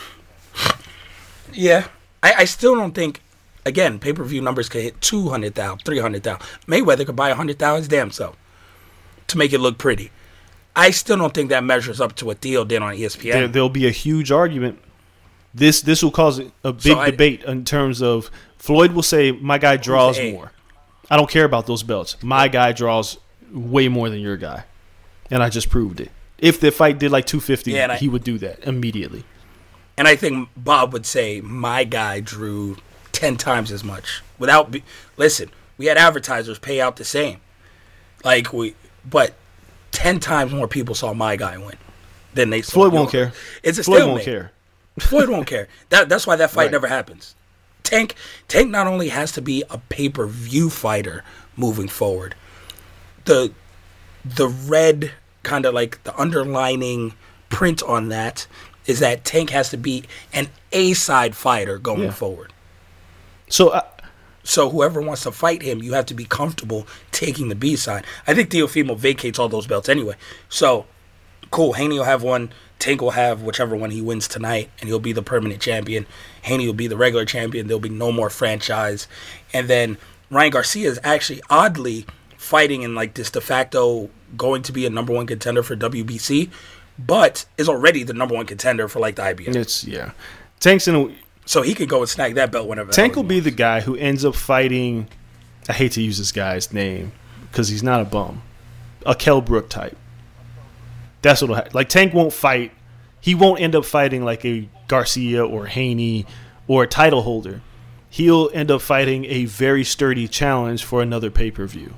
Yeah, I, I still don't think. Again, pay per view numbers could hit two hundred thousand, three hundred thousand. Mayweather could buy a hundred thousand damn self to make it look pretty. I still don't think that measures up to what Theo did on E S P N. There, there'll be a huge argument. This this will cause a big so I, debate in terms of Floyd will say my guy draws more. I don't care about those belts. My guy draws way more than your guy. And I just proved it. If the fight did like two fifty, yeah, he I, would do that immediately. And I think Bob would say my guy drew ten times as much. Without be- Listen, we had advertisers pay out the same. Like we but ten times more people saw my guy win than they saw Floyd won't care. It's a Floyd stalemate. won't care. Floyd won't care. That that's why that fight right. never happens. Tank Tank not only has to be a pay-per-view fighter moving forward, the the red kind of like the underlining print on that is that Tank has to be an A-side fighter going yeah. forward. So uh, so whoever wants to fight him, you have to be comfortable taking the B-side. I think Teofimo vacates all those belts anyway. So, cool. Haney will have one. Tank will have whichever one he wins tonight, and he'll be the permanent champion. Haney will be the regular champion. There'll be no more franchise. And then Ryan Garcia is actually oddly fighting in like this de facto going to be a number one contender for W B C, but is already the number one contender for like the I B F. It's yeah. Tank's in a, so he could go and snag that belt whenever. Tank will be the guy who ends up fighting. I hate to use this guy's name because he's not a bum. A Kell Brook type. That's what'll happen. Like Tank won't fight. He won't end up fighting like a Garcia or Haney or a title holder. He'll end up fighting a very sturdy challenge for another pay per view.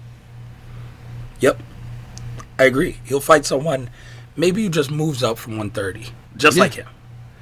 Yep, I agree. He'll fight someone. Maybe who just moves up from one thirty, just yeah. like him.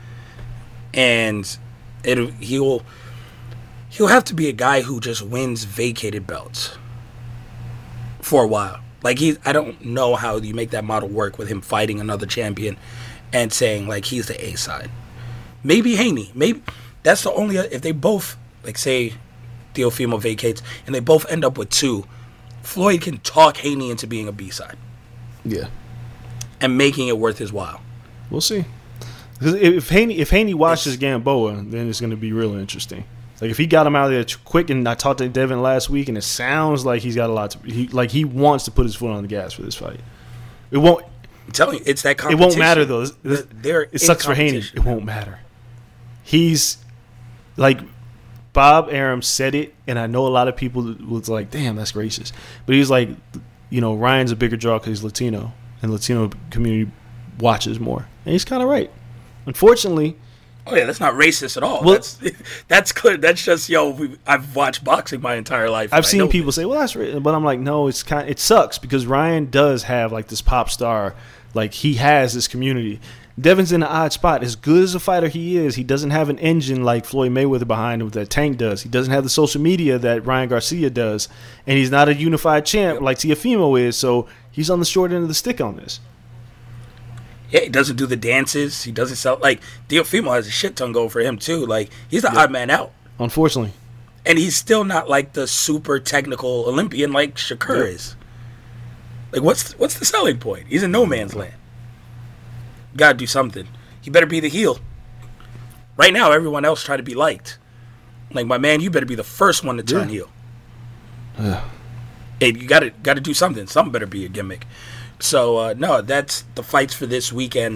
And it he'll he'll have to be a guy who just wins vacated belts for a while. Like he, I don't know how you make that model work with him fighting another champion and saying like he's the A side. Maybe Haney. Maybe that's the only if they both like say Teofimo vacates and they both end up with two. Floyd can talk Haney into being a B side. Yeah, and making it worth his while. We'll see. If Haney if Haney watches Gamboa, then it's going to be real interesting. Like if he got him out of there quick, and I talked to Devin last week, and it sounds like he's got a lot to. He, like he wants to put his foot on the gas for this fight. It won't. I'm telling you, it's that competition. It won't matter though. This, They're it sucks for Haney. It won't matter. He's like Bob Arum said it, and I know a lot of people was like, "Damn, that's racist." But he's like, you know, Ryan's a bigger draw because he's Latino, and Latino community watches more, and he's kind of right. Unfortunately. Oh yeah, that's not racist at all. Well, that's that's clear. That's just yo. We, I've watched boxing my entire life. I've seen people say, "Well, that's racist," but I'm like, no, it's kind. It sucks because Ryan does have like this pop star, like he has this community. Devin's in an odd spot. As good as a fighter he is, he doesn't have an engine like Floyd Mayweather behind him that Tank does. He doesn't have the social media that Ryan Garcia does, and he's not a unified champ yep. like Teofimo is. So he's on the short end of the stick on this. Yeah, he doesn't do the dances. He doesn't sell like Teofimo has a shit ton going for him too. Like he's the yeah. odd man out. Unfortunately, and he's still not like the super technical Olympian like Shakur yeah. is. Like what's what's the selling point? He's in no man's land. Gotta do something. He better be the heel. Right now, everyone else try to be liked. Like my man, you better be the first one to turn yeah. heel. Yeah. Hey, you gotta gotta do something. Something better be a gimmick. So, uh, no, that's the fights for this weekend.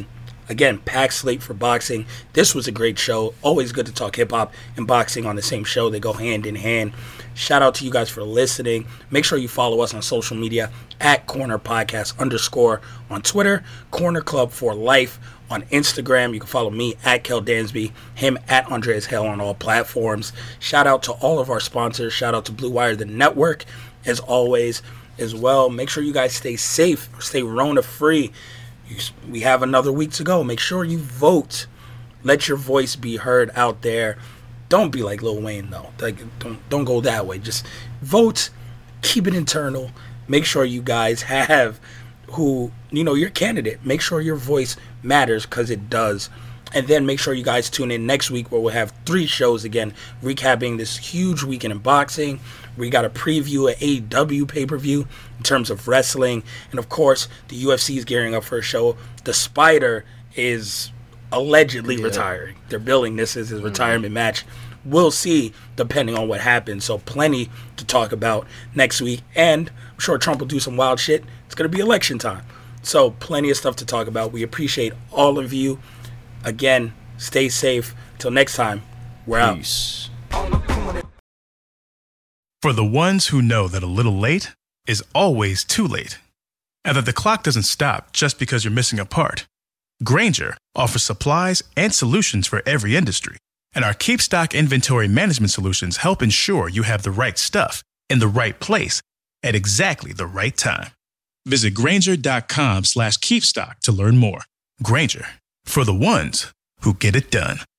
Again, packed slate for boxing. This was a great show. Always good to talk hip-hop and boxing on the same show. They go hand in hand. Shout out to you guys for listening. Make sure you follow us on social media at Corner Podcast underscore on Twitter, Corner Club for Life on Instagram. You can follow me at Kel Dansby, him at Andreas Hale on all platforms. Shout out to all of our sponsors. Shout out to Blue Wire, the network, as always, as well. Make sure you guys stay safe, stay Rona free. We have another week to go. Make sure you vote. Let your voice be heard out there. Don't be like Lil Wayne, though. Like, don't don't go that way. Just vote. Keep it internal. Make sure you guys have who, you know, your candidate. Make sure your voice matters, because it does. And then make sure you guys tune in next week, where we'll have three shows again, recapping this huge weekend in boxing. We got a preview of A E W pay-per-view in terms of wrestling. And, of course, the U F C is gearing up for a show. The Spider is allegedly yeah. retiring. They're billing this as his mm-hmm. retirement match. We'll see, depending on what happens. So plenty to talk about next week. And I'm sure Trump will do some wild shit. It's going to be election time. So plenty of stuff to talk about. We appreciate all of you. Again, stay safe. Till next time, we're Peace. out. For the ones who know that a little late is always too late, and that the clock doesn't stop just because you're missing a part, Grainger offers supplies and solutions for every industry. And our Keep Stock inventory management solutions help ensure you have the right stuff in the right place at exactly the right time. Visit Grainger.com slash keepstock to learn more. Grainger, for the ones who get it done.